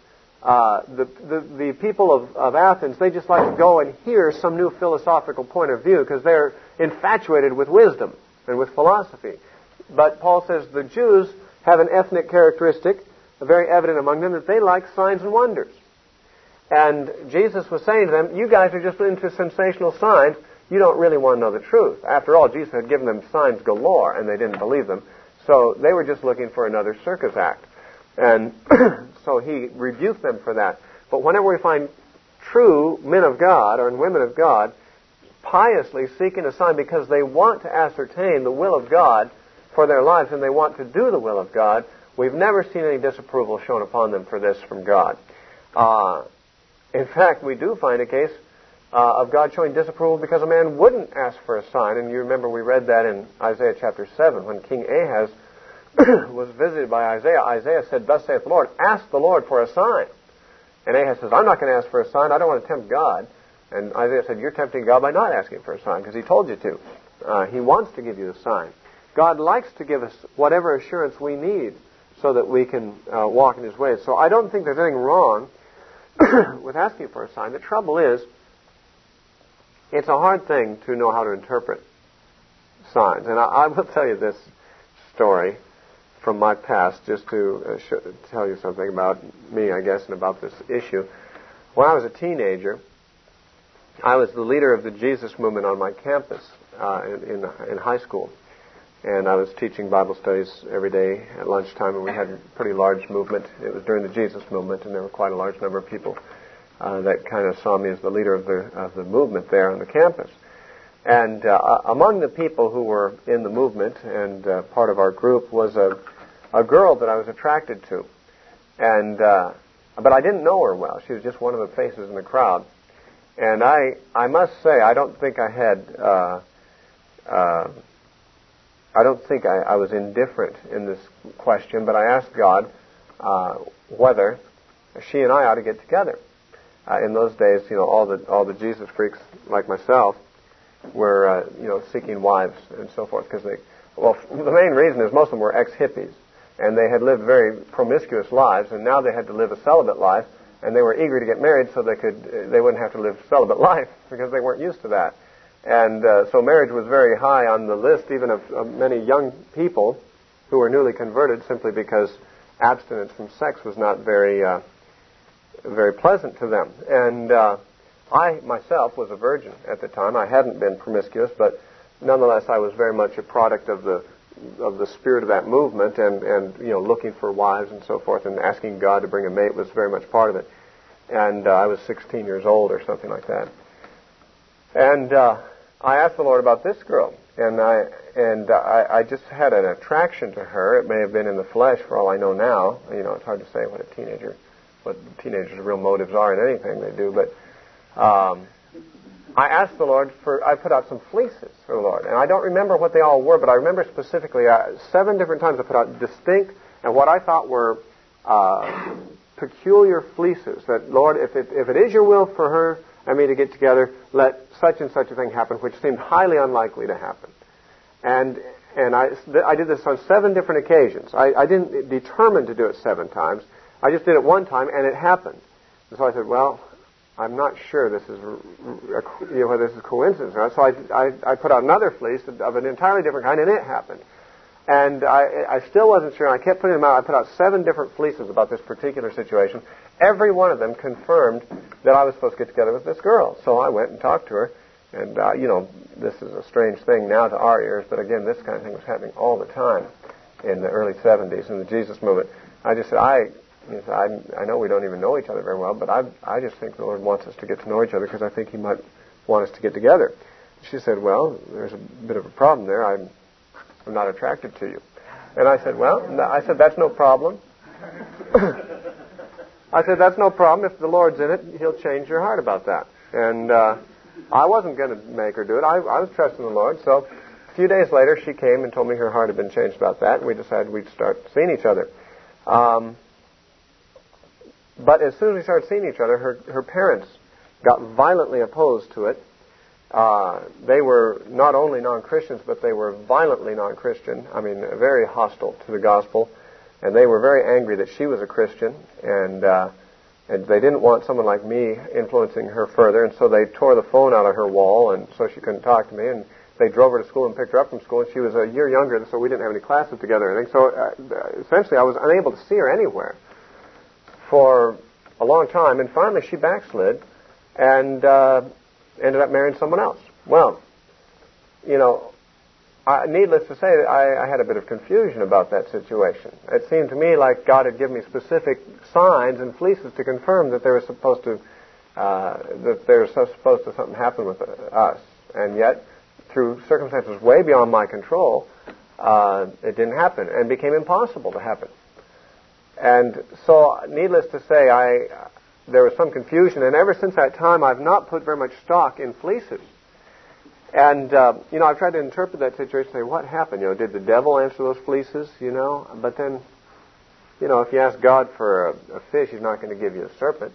the people of Athens, they just like to go and hear some new philosophical point of view because they're infatuated with wisdom and with philosophy. But Paul says the Jews have an ethnic characteristic, very evident among them, that they like signs and wonders. And Jesus was saying to them, you guys are just into sensational signs. You don't really want to know the truth. After all, Jesus had given them signs galore, and they didn't believe them. So they were just looking for another circus act. And so He rebuked them for that. But whenever we find true men of God or women of God piously seeking a sign because they want to ascertain the will of God for their lives and they want to do the will of God, we've never seen any disapproval shown upon them for this from God. In fact, we do find a case of God showing disapproval because a man wouldn't ask for a sign. And you remember we read that in Isaiah chapter 7 when King Ahaz was visited by Isaiah. Isaiah said, thus saith the Lord, ask the Lord for a sign. And Ahaz says, I'm not going to ask for a sign. I don't want to tempt God. And Isaiah said, you're tempting God by not asking for a sign because He told you to. He wants to give you the sign. God likes to give us whatever assurance we need so that we can walk in His ways. So I don't think there's anything wrong with asking for a sign. The trouble is, it's a hard thing to know how to interpret signs. And I will tell you this story from my past just to tell you something about me, I guess, and about this issue. When I was a teenager, I was the leader of the Jesus movement on my campus in high school. And I was teaching Bible studies every day at lunchtime, and we had a pretty large movement. It was during the Jesus movement, and there were quite a large number of people that kind of saw me as the leader of the movement there on the campus. And among the people who were in the movement and part of our group was a girl that I was attracted to. And but I didn't know her well. She was just one of the faces in the crowd. And I must say, I don't think I had... I don't think I was indifferent in this question, but I asked God whether she and I ought to get together. In those days, all the Jesus freaks like myself were seeking wives and so forth because the main reason is most of them were ex-hippies and they had lived very promiscuous lives and now they had to live a celibate life And they were eager to get married so they wouldn't have to live celibate life because they weren't used to that. And so marriage was very high on the list even of many young people who were newly converted simply because abstinence from sex was not very pleasant to them. And I myself was a virgin at the time. I hadn't been promiscuous, but nonetheless I was very much a product of the spirit of that movement, and looking for wives and so forth, and asking God to bring a mate was very much part of it. And I was 16 years old or something like that. And I asked the Lord about this girl, and I just had an attraction to her. It may have been in the flesh, for all I know now. It's hard to say what teenagers' real motives are in anything they do, but I asked the Lord I put out some fleeces for the Lord, and I don't remember what they all were, but I remember specifically 7 different times I put out distinct and what I thought were peculiar fleeces. That, Lord, if it is your will for her and me to get together, let such and such a thing happen, which seemed highly unlikely to happen. And I did this on 7 different occasions. I didn't determine to do it 7 times. I just did it one time, and it happened. And so I said, well, I'm not sure this is whether this is coincidence or not. So I put out another fleece of an entirely different kind, and it happened. And I still wasn't sure. I kept putting them out. I put out 7 different fleeces about this particular situation. Every one of them confirmed that I was supposed to get together with this girl. So I went and talked to her. And, this is a strange thing now to our ears, but again, this kind of thing was happening all the time in the early 70s in the Jesus movement. I just said, I know we don't even know each other very well, but I just think the Lord wants us to get to know each other because I think He might want us to get together. She said, well, there's a bit of a problem there. I'm not attracted to you. And I said, that's no problem. I said, that's no problem. If the Lord's in it, He'll change your heart about that. And I wasn't going to make her do it. I was trusting the Lord. So a few days later, she came and told me her heart had been changed about that, and we decided we'd start seeing each other. But as soon as we started seeing each other, her parents got violently opposed to it. They were not only non-Christians, but they were violently non-Christian. I mean, very hostile to the gospel. And they were very angry that she was a Christian. And they didn't want someone like me influencing her further. And so they tore the phone out of her wall, and so she couldn't talk to me. And they drove her to school and picked her up from school. And she was a year younger, so we didn't have any classes together or anything. So essentially, I was unable to see her anywhere for a long time, and finally she backslid and ended up marrying someone else. Well, needless to say, that I had a bit of confusion about that situation. It seemed to me like God had given me specific signs and fleeces to confirm that there was supposed to something happen with us, and yet through circumstances way beyond my control, it didn't happen and became impossible to happen. And so, needless to say, there was some confusion, and ever since that time, I've not put very much stock in fleeces. And, I've tried to interpret that situation and say, what happened? Did the devil answer those fleeces, But then, if you ask God for a fish, He's not going to give you a serpent.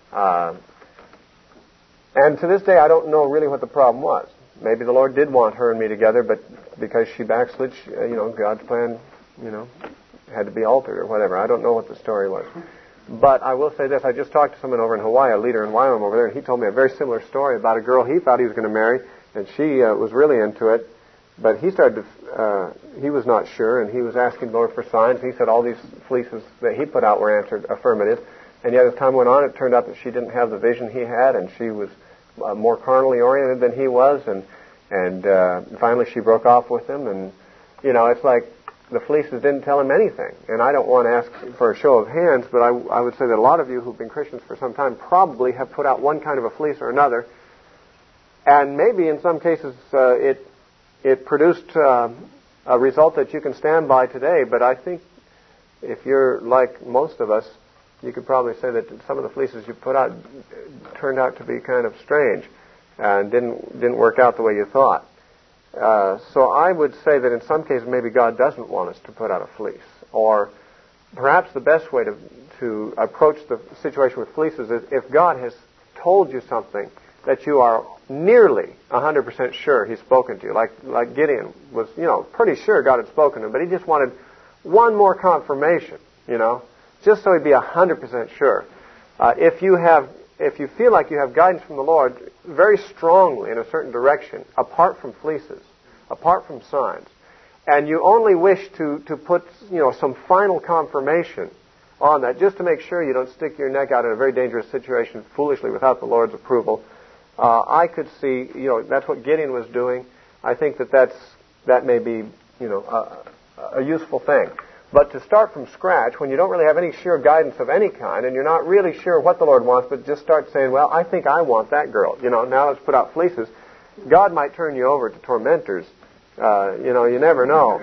And to this day, I don't know really what the problem was. Maybe the Lord did want her and me together, but because she backslid, God's plan, had to be altered or whatever. I don't know what the story was. But I will say this. I just talked to someone over in Hawaii, a leader in Wyoming over there, and he told me a very similar story about a girl he thought he was going to marry, and she was really into it. But he he was not sure, and he was asking the Lord for signs. He said all these fleeces that he put out were answered affirmative. And yet as time went on, it turned out that she didn't have the vision he had, and she was more carnally oriented than he was. And finally she broke off with him. And, it's like the fleeces didn't tell him anything. And I don't want to ask for a show of hands, but I would say that a lot of you who've been Christians for some time probably have put out one kind of a fleece or another. And maybe in some cases it produced a result that you can stand by today. But I think if you're like most of us, you could probably say that some of the fleeces you put out turned out to be kind of strange and didn't work out the way you thought. So I would say that in some cases maybe God doesn't want us to put out a fleece. Or perhaps the best way to approach the situation with fleeces is if God has told you something that you are nearly 100% sure He's spoken to you. Like Gideon was, pretty sure God had spoken to him, but he just wanted one more confirmation, just so he'd be 100% sure. If you feel like you have guidance from the Lord very strongly in a certain direction, apart from fleeces, apart from signs, and you only wish to put some final confirmation on that, just to make sure you don't stick your neck out in a very dangerous situation foolishly without the Lord's approval, I could see that's what Gideon was doing. I think that may be a useful thing. But to start from scratch, when you don't really have any sure guidance of any kind, and you're not really sure what the Lord wants, but just start saying, well, I think I want that girl. Now let's put out fleeces. God might turn you over to tormentors. You never know.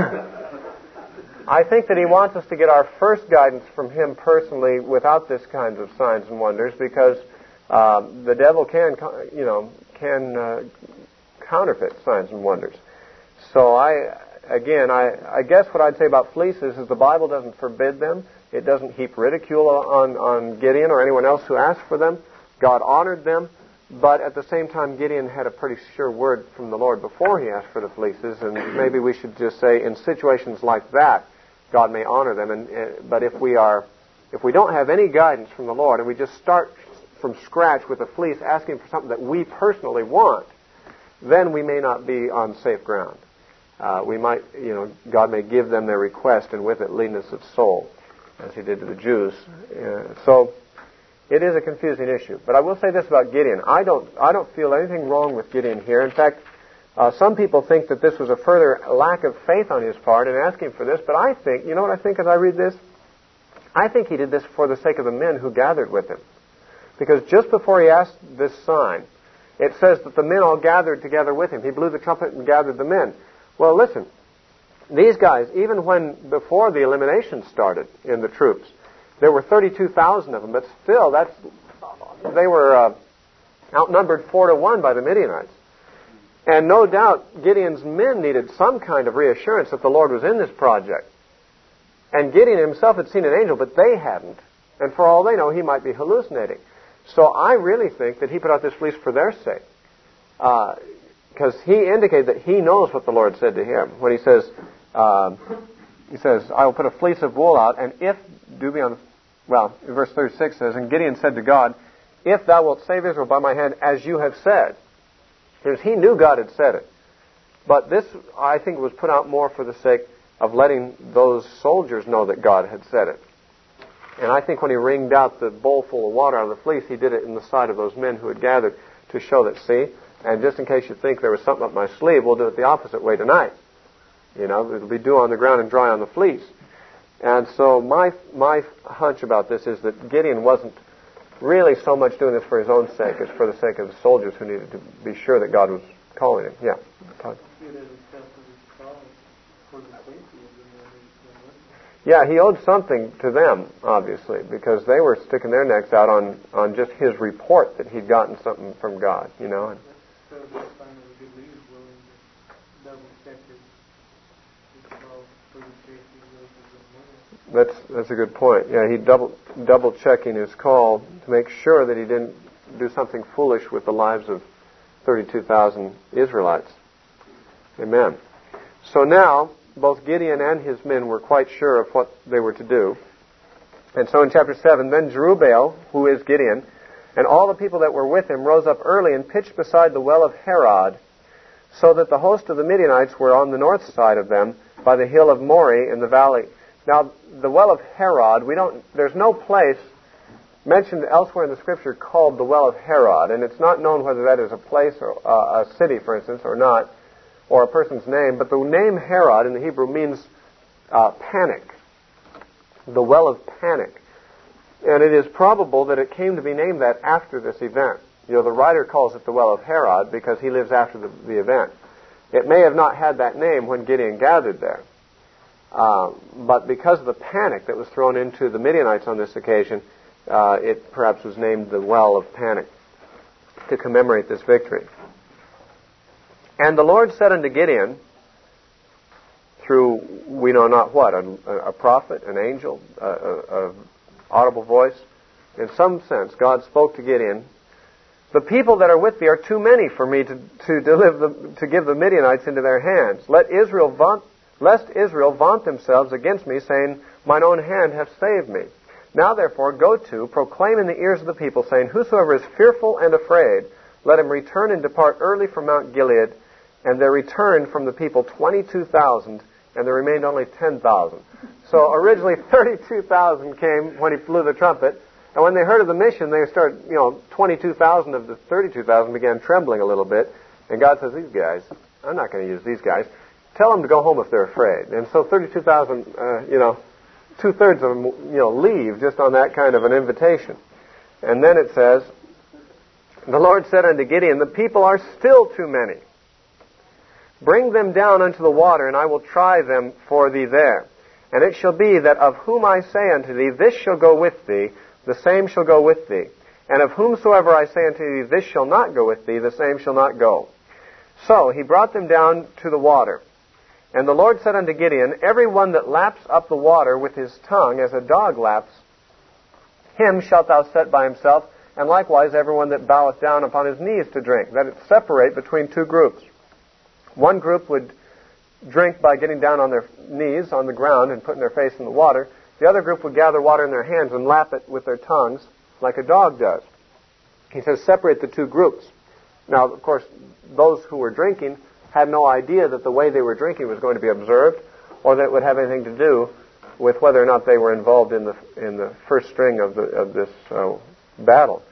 I think that He wants us to get our first guidance from Him personally without this kinds of signs and wonders, because the devil can counterfeit signs and wonders. So I guess what I'd say about fleeces is the Bible doesn't forbid them. It doesn't heap ridicule on Gideon or anyone else who asked for them. God honored them. But at the same time, Gideon had a pretty sure word from the Lord before he asked for the fleeces. And maybe we should just say in situations like that, God may honor them. But if we don't have any guidance from the Lord and we just start from scratch with a fleece asking for something that we personally want, then we may not be on safe ground. God may give them their request, and with it leanness of soul, as He did to the Jews. So it is a confusing issue. But I will say this about Gideon: I don't feel anything wrong with Gideon here. In fact, some people think that this was a further lack of faith on his part in asking for this. But I think, what I think as I read this? I think he did this for the sake of the men who gathered with him, because just before he asked this sign, it says that the men all gathered together with him. He blew the trumpet and gathered the men. Well, listen, these guys, even before the elimination started in the troops, there were 32,000 of them, but still, they were outnumbered 4-1 by the Midianites. And no doubt, Gideon's men needed some kind of reassurance that the Lord was in this project. And Gideon himself had seen an angel, but they hadn't. And for all they know, he might be hallucinating. So I really think that he put out this fleece for their sake. Because he indicated that he knows what the Lord said to him. When he says, I will put a fleece of wool out, and verse 36 says, and Gideon said to God, if thou wilt save Israel by my hand, as you have said. Because he knew God had said it. But this, I think, was put out more for the sake of letting those soldiers know that God had said it. And I think when he wringed out the bowl full of water out of the fleece, he did it in the sight of those men who had gathered to show that, see, and just in case you think there was something up my sleeve, we'll do it the opposite way tonight. It'll be dew on the ground and dry on the fleece. And so my hunch about this is that Gideon wasn't really so much doing this for his own sake as for the sake of the soldiers who needed to be sure that God was calling him. Yeah. Todd. Yeah, he owed something to them, obviously, because they were sticking their necks out on just his report that he'd gotten something from God, That's a good point. Yeah, he double checking his call to make sure that he didn't do something foolish with the lives of 32,000 Israelites. Amen. So now, both Gideon and his men were quite sure of what they were to do. And so in chapter 7, then Jerubbaal, who is Gideon, and all the people that were with him rose up early and pitched beside the well of Harod, so that the host of the Midianites were on the north side of them by the hill of Moreh in the valley. Now, the well of Harod, there's no place mentioned elsewhere in the Scripture called the well of Harod, and it's not known whether that is a place or a city, for instance, or not, or a person's name. But the name Harod in the Hebrew means panic, the well of panic. And it is probable that it came to be named that after this event. The writer calls it the well of Harod because he lives after the event. It may have not had that name when Gideon gathered there. But because of the panic that was thrown into the Midianites on this occasion, it perhaps was named the well of panic to commemorate this victory. And the Lord said unto Gideon, through we know not what, a prophet, an angel, a audible voice, in some sense, God spoke to Gideon, the people that are with thee are too many for me to give the Midianites into their hands. Lest Israel vaunt themselves against me, saying, mine own hand hath saved me. Now therefore, go to, proclaim in the ears of the people, saying, Whosoever is fearful and afraid, let him return and depart early from Mount Gilead. And there returned from the people 22,000, and there remained only 10,000. So originally 32,000 came when he blew the trumpet. And when they heard of the mission, they started, 22,000 of the 32,000 began trembling a little bit. And God says, these guys, I'm not going to use these guys. Tell them to go home if they're afraid. And so 32,000, two-thirds of them, leave just on that kind of an invitation. And then it says, the Lord said unto Gideon, the people are still too many. Bring them down unto the water, and I will try them for thee there. And it shall be that of whom I say unto thee, this shall go with thee, the same shall go with thee. And of whomsoever I say unto thee, this shall not go with thee, the same shall not go. So he brought them down to the water. And the Lord said unto Gideon, every one that laps up the water with his tongue, as a dog laps, him shalt thou set by himself, and likewise everyone that boweth down upon his knees to drink. That it separate between two groups. One group would drink by getting down on their knees on the ground and putting their face in the water. The other group would gather water in their hands and lap it with their tongues like a dog does. He says, separate the two groups. Now, of course, those who were drinking had no idea that the way they were drinking was going to be observed, or that it would have anything to do with whether or not they were involved in the first string of this battle.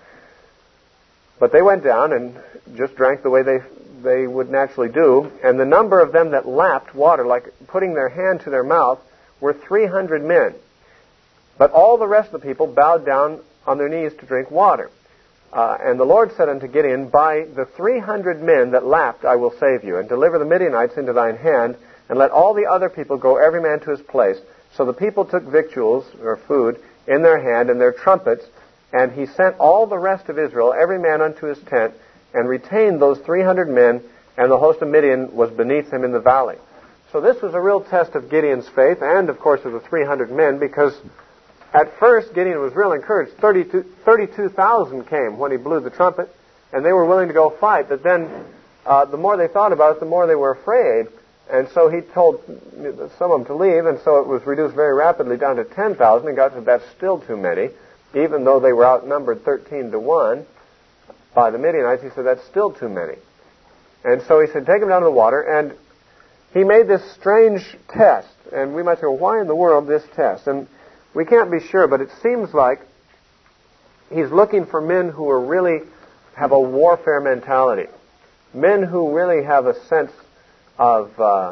But they went down and just drank the way they would naturally do, and the number of them that lapped water, like putting their hand to their mouth, were 300 men. But all the rest of the people bowed down on their knees to drink water. And the Lord said unto Gideon, by the 300 men that lapped I will save you, and deliver the Midianites into thine hand, and let all the other people go every man to his place. So the people took victuals, or food, in their hand, and their trumpets, and he sent all the rest of Israel, every man unto his tent, and retained those 300 men, and the host of Midian was beneath him in the valley. So this was a real test of Gideon's faith, and of course of the 300 men, because at first Gideon was real encouraged. 32,000 came when he blew the trumpet, and they were willing to go fight. But then the more they thought about it, the more they were afraid. And so he told some of them to leave, and so it was reduced very rapidly down to 10,000, and God said that's still too many. Even though they were outnumbered 13-1 by the Midianites, he said that's still too many. And so he said, take them down to the water, and he made this strange test. And we might say, well, why in the world this test? And we can't be sure, but it seems like he's looking for men who are really have a warfare mentality. Men who really have a sense of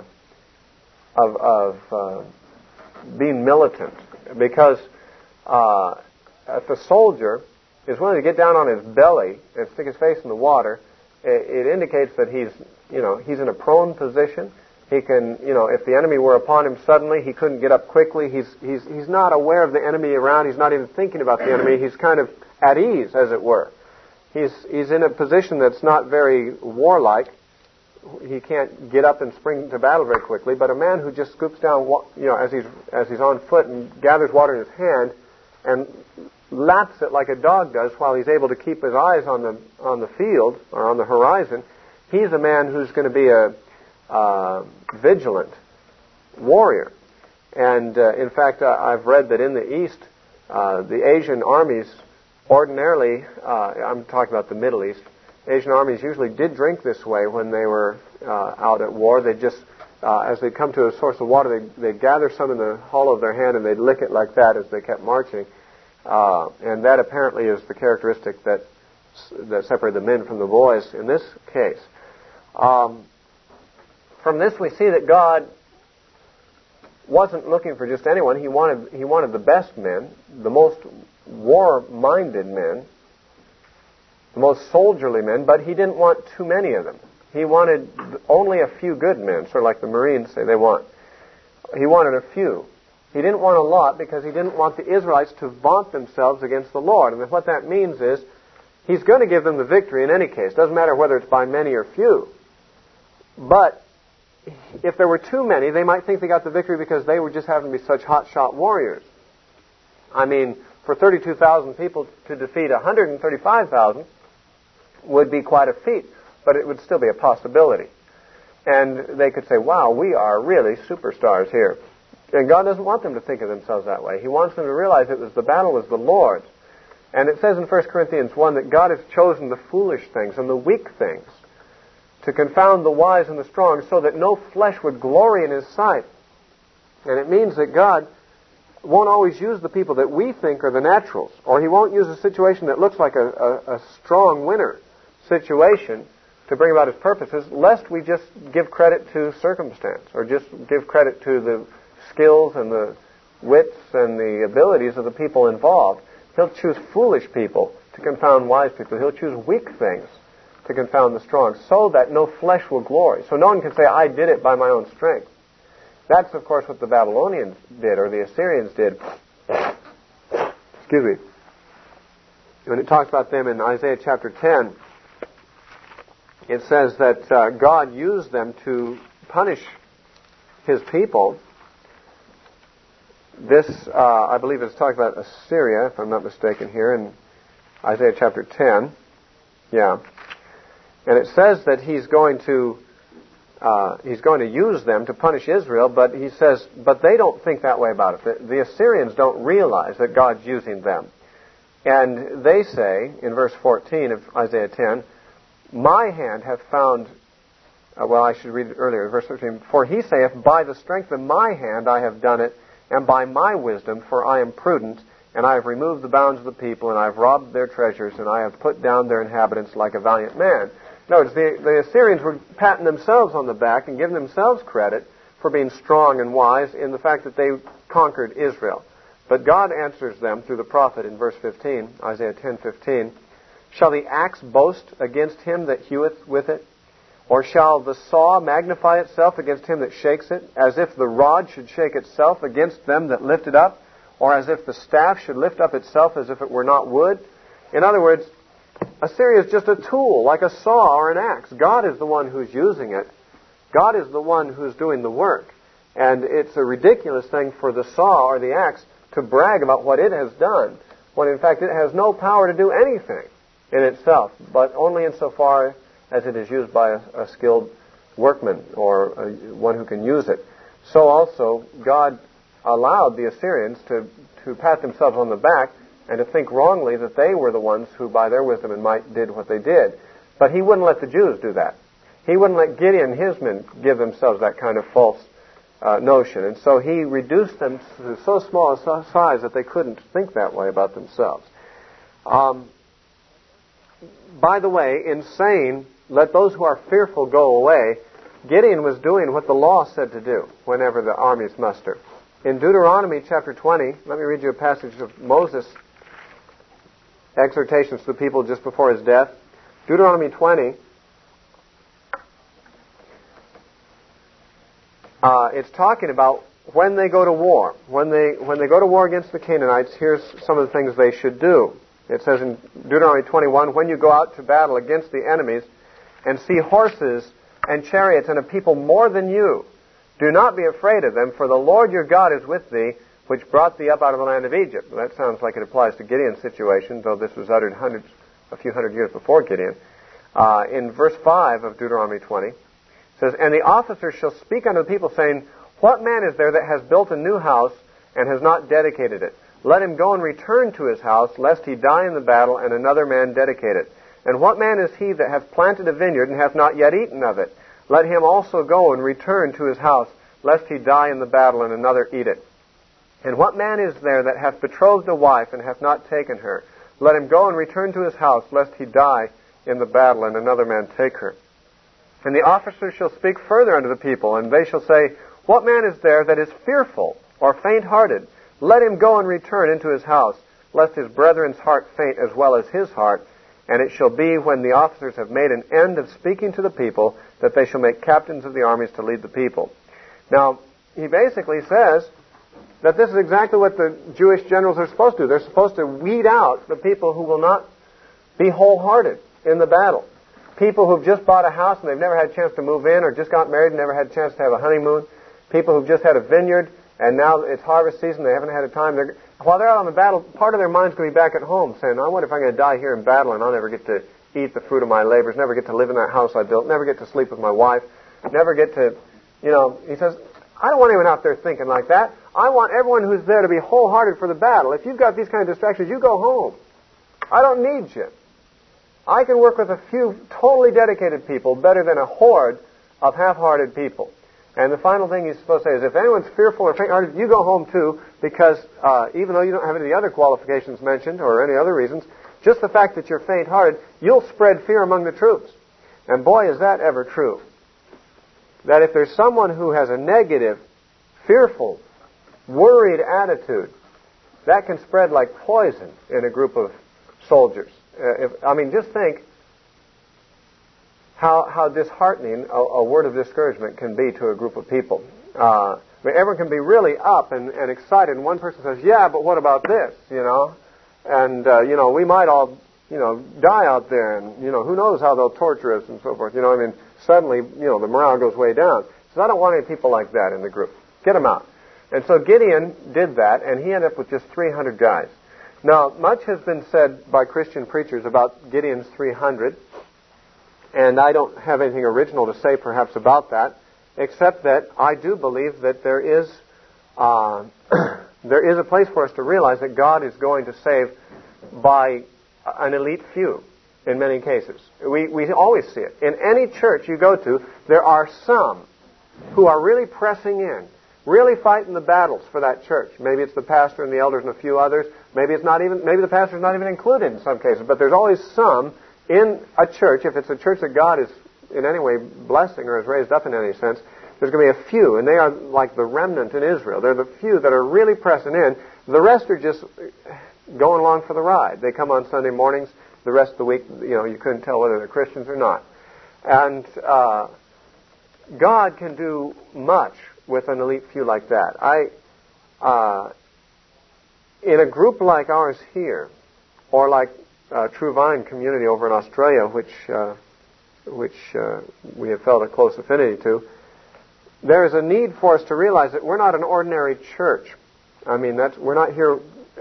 being militant. Because if a soldier is willing to get down on his belly and stick his face in the water, it indicates that he's in a prone position. He can, if the enemy were upon him suddenly, he couldn't get up quickly. He's not aware of the enemy around. He's not even thinking about the enemy. He's kind of at ease, as it were. He's in a position that's not very warlike. He can't get up and spring to battle very quickly. But a man who just scoops down, as he's on foot and gathers water in his hand and laps it like a dog does while he's able to keep his eyes on the field or on the horizon, he's a man who's going to be a vigilant warrior. And in fact, I've read that in the East, the Asian armies ordinarily, I'm talking about the Middle East, Asian armies usually did drink this way when they were out at war. They just, as they come to a source of water, they'd gather some in the hollow of their hand and they'd lick it like that as they kept marching. And that apparently is the characteristic that separated the men from the boys in this case. From this we see that God wasn't looking for just anyone. He wanted the best men, the most war-minded men, the most soldierly men, but he didn't want too many of them. He wanted only a few good men, sort of like the Marines say they want. He wanted a few. He didn't want a lot because he didn't want the Israelites to vaunt themselves against the Lord. And what that means is he's going to give them the victory in any case. It doesn't matter whether it's by many or few. But if there were too many, they might think they got the victory because they were just having to be such hotshot warriors. I mean, for 32,000 people to defeat 135,000 would be quite a feat, but it would still be a possibility. And they could say, wow, we are really superstars here. And God doesn't want them to think of themselves that way. He wants them to realize that the battle was the Lord's. And it says in 1 Corinthians 1 that God has chosen the foolish things and the weak things to confound the wise and the strong, so that no flesh would glory in His sight. And it means that God won't always use the people that we think are the naturals, or He won't use a situation that looks like a strong winner situation to bring about His purposes, lest we just give credit to circumstance, or just give credit to the skills and the wits and the abilities of the people involved. He'll choose foolish people to confound wise people. He'll choose weak things to confound the strong, so that no flesh will glory. So no one can say, I did it by my own strength. That's, of course, what the Babylonians did, or the Assyrians did. Excuse me. When it talks about them in Isaiah chapter 10, it says that God used them to punish His people. This, I believe, is talking about Assyria, if I'm not mistaken here, in Isaiah chapter 10. Yeah. And it says that He's going to use them to punish Israel, but He says, but they don't think that way about it. The Assyrians don't realize that God's using them. And they say, in verse 14 of Isaiah 10, my hand hath found, I should read it earlier, verse 13, for He saith, by the strength of my hand I have done it, and by my wisdom, for I am prudent, and I have removed the bounds of the people, and I have robbed their treasures, and I have put down their inhabitants like a valiant man. Notice, the Assyrians were patting themselves on the back and giving themselves credit for being strong and wise in the fact that they conquered Israel. But God answers them through the prophet in verse 15, Isaiah 10:15. Shall the axe boast against him that heweth with it? Or shall the saw magnify itself against him that shakes it, as if the rod should shake itself against them that lift it up, or as if the staff should lift up itself as if it were not wood? In other words, Assyria is just a tool, like a saw or an axe. God is the one who's using it. God is the one who's doing the work. And it's a ridiculous thing for the saw or the axe to brag about what it has done, when in fact it has no power to do anything in itself, but only insofar as it is used by a skilled workman or one who can use it. So also, God allowed the Assyrians to pat themselves on the back and to think wrongly that they were the ones who, by their wisdom and might, did what they did. But He wouldn't let the Jews do that. He wouldn't let Gideon and his men give themselves that kind of false notion. And so He reduced them to so small a size that they couldn't think that way about themselves. By the way, in saying, let those who are fearful go away, Gideon was doing what the law said to do whenever the armies muster. In Deuteronomy chapter 20, let me read you a passage of Moses' exhortations to the people just before his death. Deuteronomy 20, it's talking about when they go to war. When they go to war against the Canaanites, here's some of the things they should do. It says in Deuteronomy 21, when you go out to battle against the enemies and see horses and chariots and a people more than you, do not be afraid of them, for the Lord your God is with thee, which brought thee up out of the land of Egypt. Well, that sounds like it applies to Gideon's situation, though this was uttered a few hundred years before Gideon. In verse 5 of Deuteronomy 20, it says, and the officer shall speak unto the people, saying, what man is there that has built a new house and has not dedicated it? Let him go and return to his house, lest he die in the battle, and another man dedicate it. And what man is he that hath planted a vineyard, and hath not yet eaten of it? Let him also go and return to his house, lest he die in the battle, and another eat it. And what man is there that hath betrothed a wife, and hath not taken her? Let him go and return to his house, lest he die in the battle, and another man take her. And the officer shall speak further unto the people, and they shall say, what man is there that is fearful or faint-hearted? Let him go and return into his house, lest his brethren's heart faint as well as his heart. And it shall be, when the officers have made an end of speaking to the people, that they shall make captains of the armies to lead the people. Now, he basically says that this is exactly what the Jewish generals are supposed to do. They're supposed to weed out the people who will not be wholehearted in the battle. People who've just bought a house and they've never had a chance to move in, or just got married and never had a chance to have a honeymoon. People who've just had a vineyard and now it's harvest season, they haven't had a time. While they're out on the battle, part of their mind's going to be back at home saying, I wonder if I'm going to die here in battle and I'll never get to eat the fruit of my labors, never get to live in that house I built, never get to sleep with my wife, never get to, he says, I don't want anyone out there thinking like that. I want everyone who's there to be wholehearted for the battle. If you've got these kind of distractions, you go home. I don't need you. I can work with a few totally dedicated people better than a horde of half-hearted people. And the final thing he's supposed to say is, if anyone's fearful or faint-hearted, you go home too, because even though you don't have any of the other qualifications mentioned or any other reasons, just the fact that you're faint-hearted, you'll spread fear among the troops. And boy, is that ever true. That if there's someone who has a negative, fearful, worried attitude, that can spread like poison in a group of soldiers. Just think how disheartening a word of discouragement can be to a group of people. Everyone can be really up and excited, and one person says, yeah, but what about this, And, we might all, die out there, and, who knows how they'll torture us and so forth. Suddenly, the morale goes way down. So I don't want any people like that in the group. Get them out. And so Gideon did that, and he ended up with just 300 guys. Now, much has been said by Christian preachers about Gideon's 300, and I don't have anything original to say perhaps about that, except that I do believe that there is a place for us to realize that God is going to save by an elite few in many cases. We always see it. In any church you go to, there are some who are really pressing in, really fighting the battles for that church. Maybe it's the pastor and the elders and a few others. Maybe the pastor's not even included in some cases. But there's always some in a church, if it's a church that God is in any way blessing or has raised up in any sense, there's going to be a few, and they are like the remnant in Israel. They're the few that are really pressing in. The rest are just going along for the ride. They come on Sunday mornings. The rest of the week, you couldn't tell whether they're Christians or not. And God can do much with an elite few like that. In a group like ours here, or like True Vine community over in Australia, which we have felt a close affinity to, there is a need for us to realize that we're not an ordinary church. We're not here.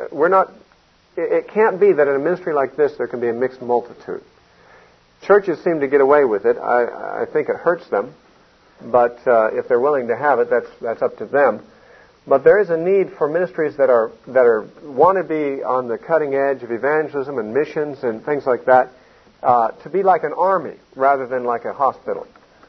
It can't be that in a ministry like this there can be a mixed multitude. Churches seem to get away with it. I think it hurts them, but if they're willing to have it, that's up to them. But there is a need for ministries that want to be on the cutting edge of evangelism and missions and things like that, to be like an army rather than like a hospital.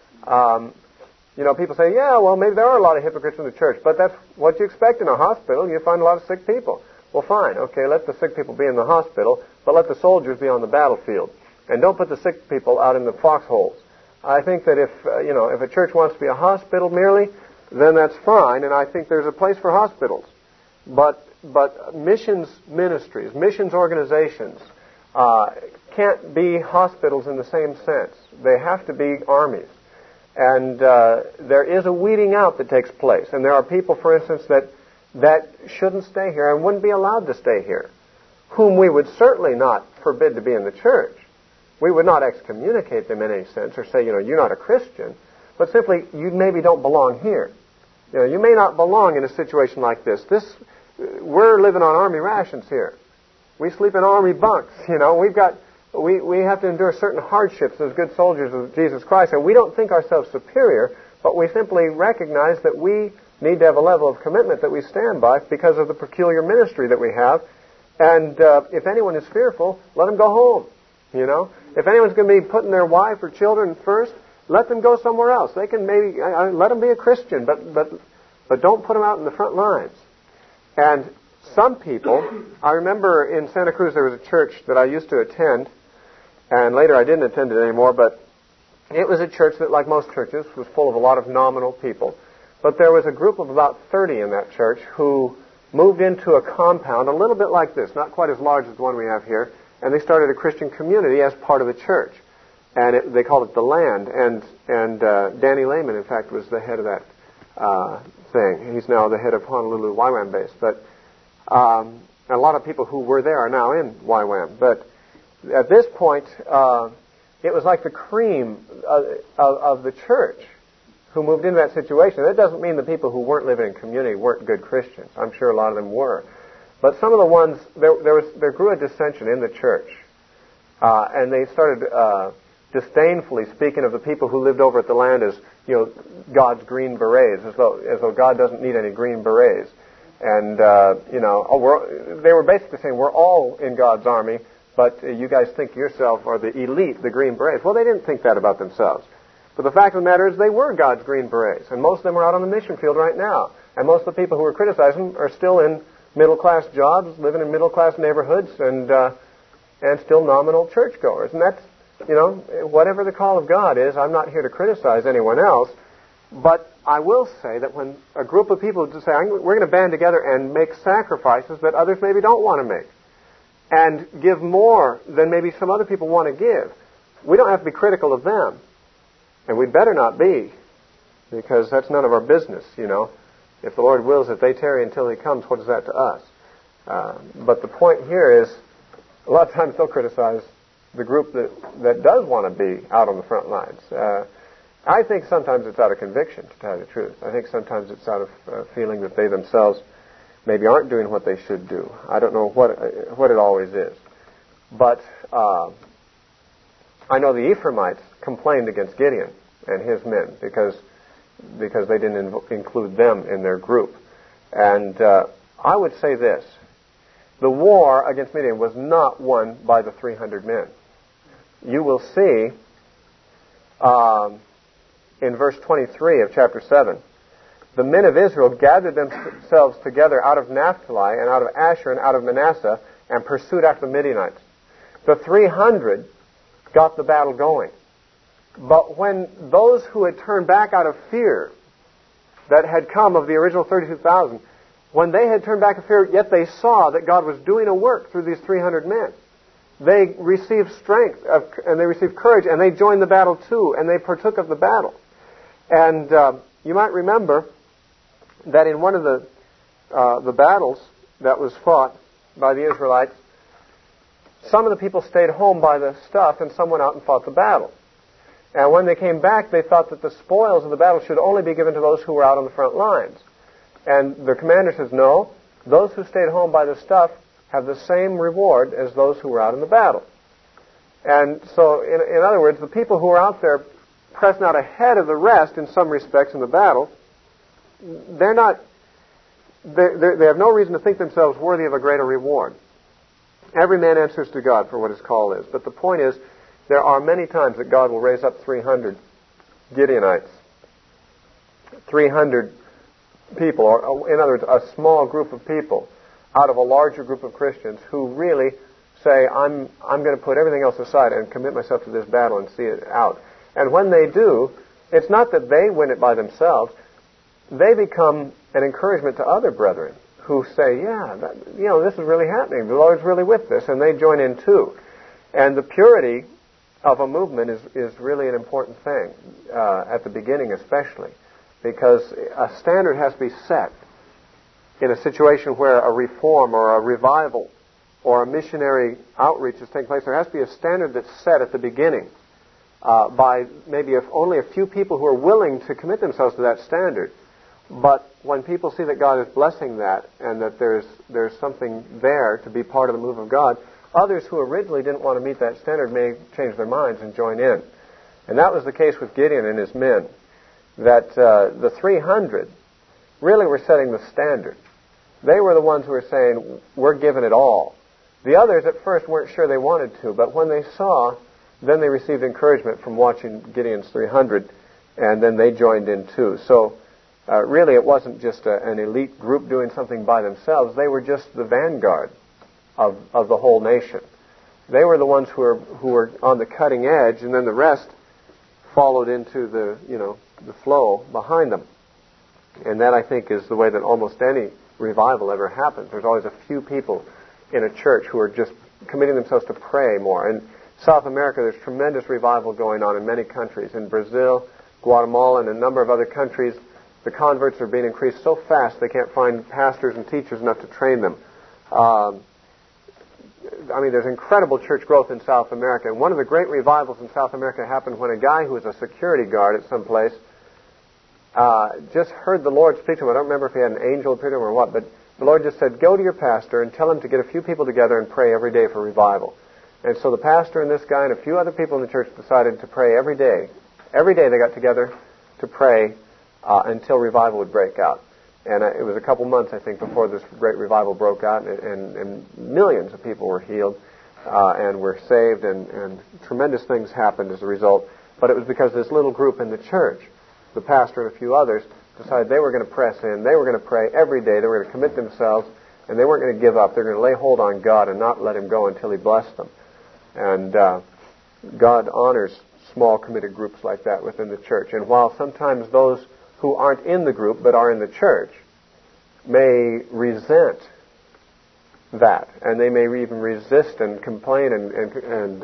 People say, yeah, well, maybe there are a lot of hypocrites in the church, but that's what you expect in a hospital. You find a lot of sick people. Well, fine, okay, let the sick people be in the hospital, but let the soldiers be on the battlefield. And don't put the sick people out in the foxholes. I think that if a church wants to be a hospital merely, then that's fine, and I think there's a place for hospitals. But missions ministries, missions organizations, can't be hospitals in the same sense. They have to be armies. And there is a weeding out that takes place. And there are people, for instance, that shouldn't stay here and wouldn't be allowed to stay here, whom we would certainly not forbid to be in the church. We would not excommunicate them in any sense or say, you're not a Christian, but simply, you maybe don't belong here. You may not belong in a situation like this. We're living on army rations here. We sleep in army bunks. We have to endure certain hardships as good soldiers of Jesus Christ, and we don't think ourselves superior, but we simply recognize that we need to have a level of commitment that we stand by because of the peculiar ministry that we have. And if anyone is fearful, let them go home. If anyone's going to be putting their wife or children first, let them go somewhere else. They can maybe let them be a Christian, but don't put them out in the front lines. And some people, I remember in Santa Cruz there was a church that I used to attend, and later I didn't attend it anymore, but it was a church that, like most churches, was full of a lot of nominal people. But there was a group of about 30 in that church who moved into a compound a little bit like this, not quite as large as the one we have here, and they started a Christian community as part of the church. And they called it The Land, and Danny Lehman, in fact, was the head of that thing. He's now the head of Honolulu YWAM base. But a lot of people who were there are now in YWAM. But at this point, it was like the cream of the church who moved into that situation. That doesn't mean the people who weren't living in community weren't good Christians. I'm sure a lot of them were. But some of the ones, there grew a dissension in the church. And they started disdainfully speaking of the people who lived over at the land as, God's green berets, as though God doesn't need any green berets. And, they were basically saying, we're all in God's army, but you guys think yourself are the elite, the green berets. Well, they didn't think that about themselves. But the fact of the matter is they were God's green berets, and most of them are out on the mission field right now. And most of the people who are criticizing them are still in middle-class jobs, living in middle-class neighborhoods, and still nominal churchgoers. And that's, whatever the call of God is, I'm not here to criticize anyone else, but I will say that when a group of people just say, we're going to band together and make sacrifices that others maybe don't want to make, and give more than maybe some other people want to give, we don't have to be critical of them. And we'd better not be, because that's none of our business, If the Lord wills that they tarry until He comes, what is that to us? But the point here is, a lot of times they'll criticize the group that does want to be out on the front lines. I think sometimes it's out of conviction, to tell you the truth. I think sometimes it's out of feeling that they themselves maybe aren't doing what they should do. I don't know what it always is. But I know the Ephraimites complained against Gideon and his men because they didn't include them in their group. And I would say this. The war against Midian was not won by the 300 men. You will see in verse 23 of chapter 7, the men of Israel gathered themselves together out of Naphtali and out of Asher and out of Manasseh and pursued after the Midianites. The 300 got the battle going. But when those who had turned back out of fear that had come of the original 32,000, when they had turned back in fear, yet they saw that God was doing a work through these 300 men, they received strength and they received courage, and they joined the battle too, and they partook of the battle. And you might remember that in one of the battles that was fought by the Israelites, some of the people stayed home by the stuff, and some went out and fought the battle. And when they came back, they thought that the spoils of the battle should only be given to those who were out on the front lines. And the commander says, no, those who stayed home by the stuff have the same reward as those who were out in the battle. And so, in other words, the people who are out there pressing out ahead of the rest in some respects in the battle, they have no reason to think themselves worthy of a greater reward. Every man answers to God for what his call is. But the point is, there are many times that God will raise up 300 Gideonites, 300 people, or in other words, a small group of people out of a larger group of Christians who really say, I'm going to put everything else aside and commit myself to this battle and see it out. And when they do, it's not that they win it by themselves. They become an encouragement to other brethren who say, this is really happening. The Lord's really with this, and they join in too. And the purity of a movement is really an important thing, at the beginning especially, because a standard has to be set in a situation where a reform or a revival or a missionary outreach is taking place. There has to be a standard that's set at the beginning by maybe only a few people who are willing to commit themselves to that standard. But when people see that God is blessing that and that there's something there to be part of the move of God, others who originally didn't want to meet that standard may change their minds and join in. And that was the case with Gideon and his men, that the 300 really were setting the standard. They were the ones who were saying, we're giving it all. The others at first weren't sure they wanted to, but when they saw, then they received encouragement from watching Gideon's 300, and then they joined in too. So really it wasn't just an elite group doing something by themselves. They were just the vanguard of the whole nation. They were the ones who were on the cutting edge, and then the rest followed into the flow behind them. And that, I think, is the way that almost any revival ever happens. There's always a few people in a church who are just committing themselves to pray more. In South America, there's tremendous revival going on in many countries. In Brazil, Guatemala, and a number of other countries, the converts are being increased so fast they can't find pastors and teachers enough to train them. There's incredible church growth in South America. And one of the great revivals in South America happened when a guy who was a security guard at some place just heard the Lord speak to him. I don't remember if he had an angel appear to him or what, but the Lord just said, go to your pastor and tell him to get a few people together and pray every day for revival. And so the pastor and this guy and a few other people in the church decided to pray every day. Every day they got together to pray until revival would break out. And it was a couple months, I think, before this great revival broke out, and millions of people were healed and were saved, and tremendous things happened as a result. But it was because this little group in the church, the pastor and a few others, decided they were going to press in. They were going to pray every day. They were going to commit themselves, and they weren't going to give up. They were going to lay hold on God and not let Him go until He blessed them. And God honors small committed groups like that within the church. And while sometimes those who aren't in the group but are in the church may resent that, and they may even resist and complain and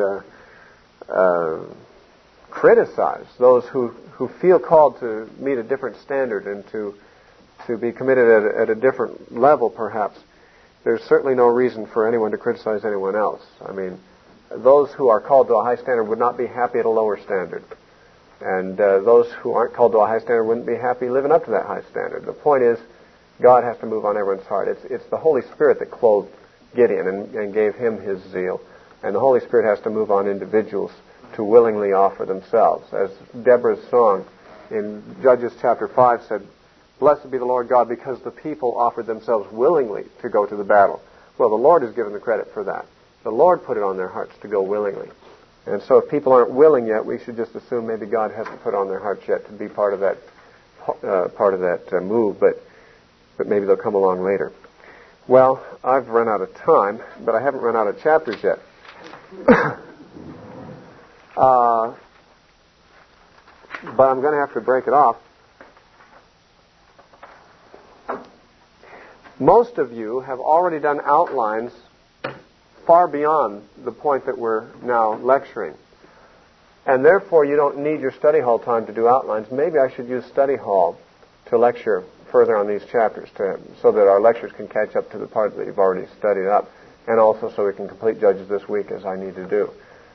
criticize those who feel called to meet a different standard and to be committed at a different level, perhaps, there's certainly no reason for anyone to criticize anyone else. I mean, those who are called to a high standard would not be happy at a lower standard. And those who aren't called to a high standard wouldn't be happy living up to that high standard. The point is, God has to move on everyone's heart. It's the Holy Spirit that clothed Gideon and gave him his zeal. And the Holy Spirit has to move on individuals to willingly offer themselves. As Deborah's song in Judges chapter 5 said, "Blessed be the Lord God, because the people offered themselves willingly to go to the battle." Well, the Lord is given the credit for that. The Lord put it on their hearts to go willingly. And so if people aren't willing yet, we should just assume maybe God hasn't put on their hearts yet to be part of that move, but maybe they'll come along later. Well, I've run out of time, but I haven't run out of chapters yet. But I'm going to have to break it off. Most of you have already done outlines far beyond the point that we're now lecturing. And therefore, you don't need your study hall time to do outlines. Maybe I should use study hall to lecture further on these chapters so that our lectures can catch up to the part that you've already studied up, and also so we can complete Judges this week as I need to do.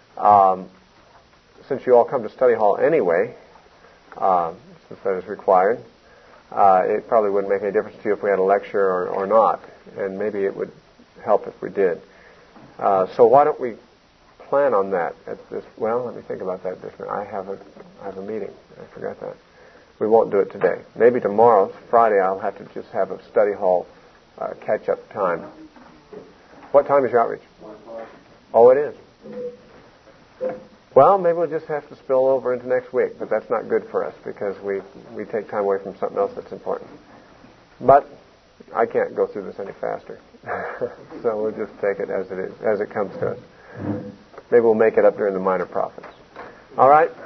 Since you all come to study hall anyway, since that is required, it probably wouldn't make any difference to you if we had a lecture or not, and maybe it would help if we did. So why don't we plan on that at this? Well, let me think about that. I have a meeting. I forgot that. We won't do it today. Maybe tomorrow, Friday, I'll have to just have a study hall catch-up time. What time is your outreach? 1 o'clock. Oh, it is. Well, maybe we'll just have to spill over into next week, but that's not good for us because we take time away from something else that's important. But I can't go through this any faster. So we'll just take it as it is, as it comes to us. Maybe we'll make it up during the minor prophets. All right?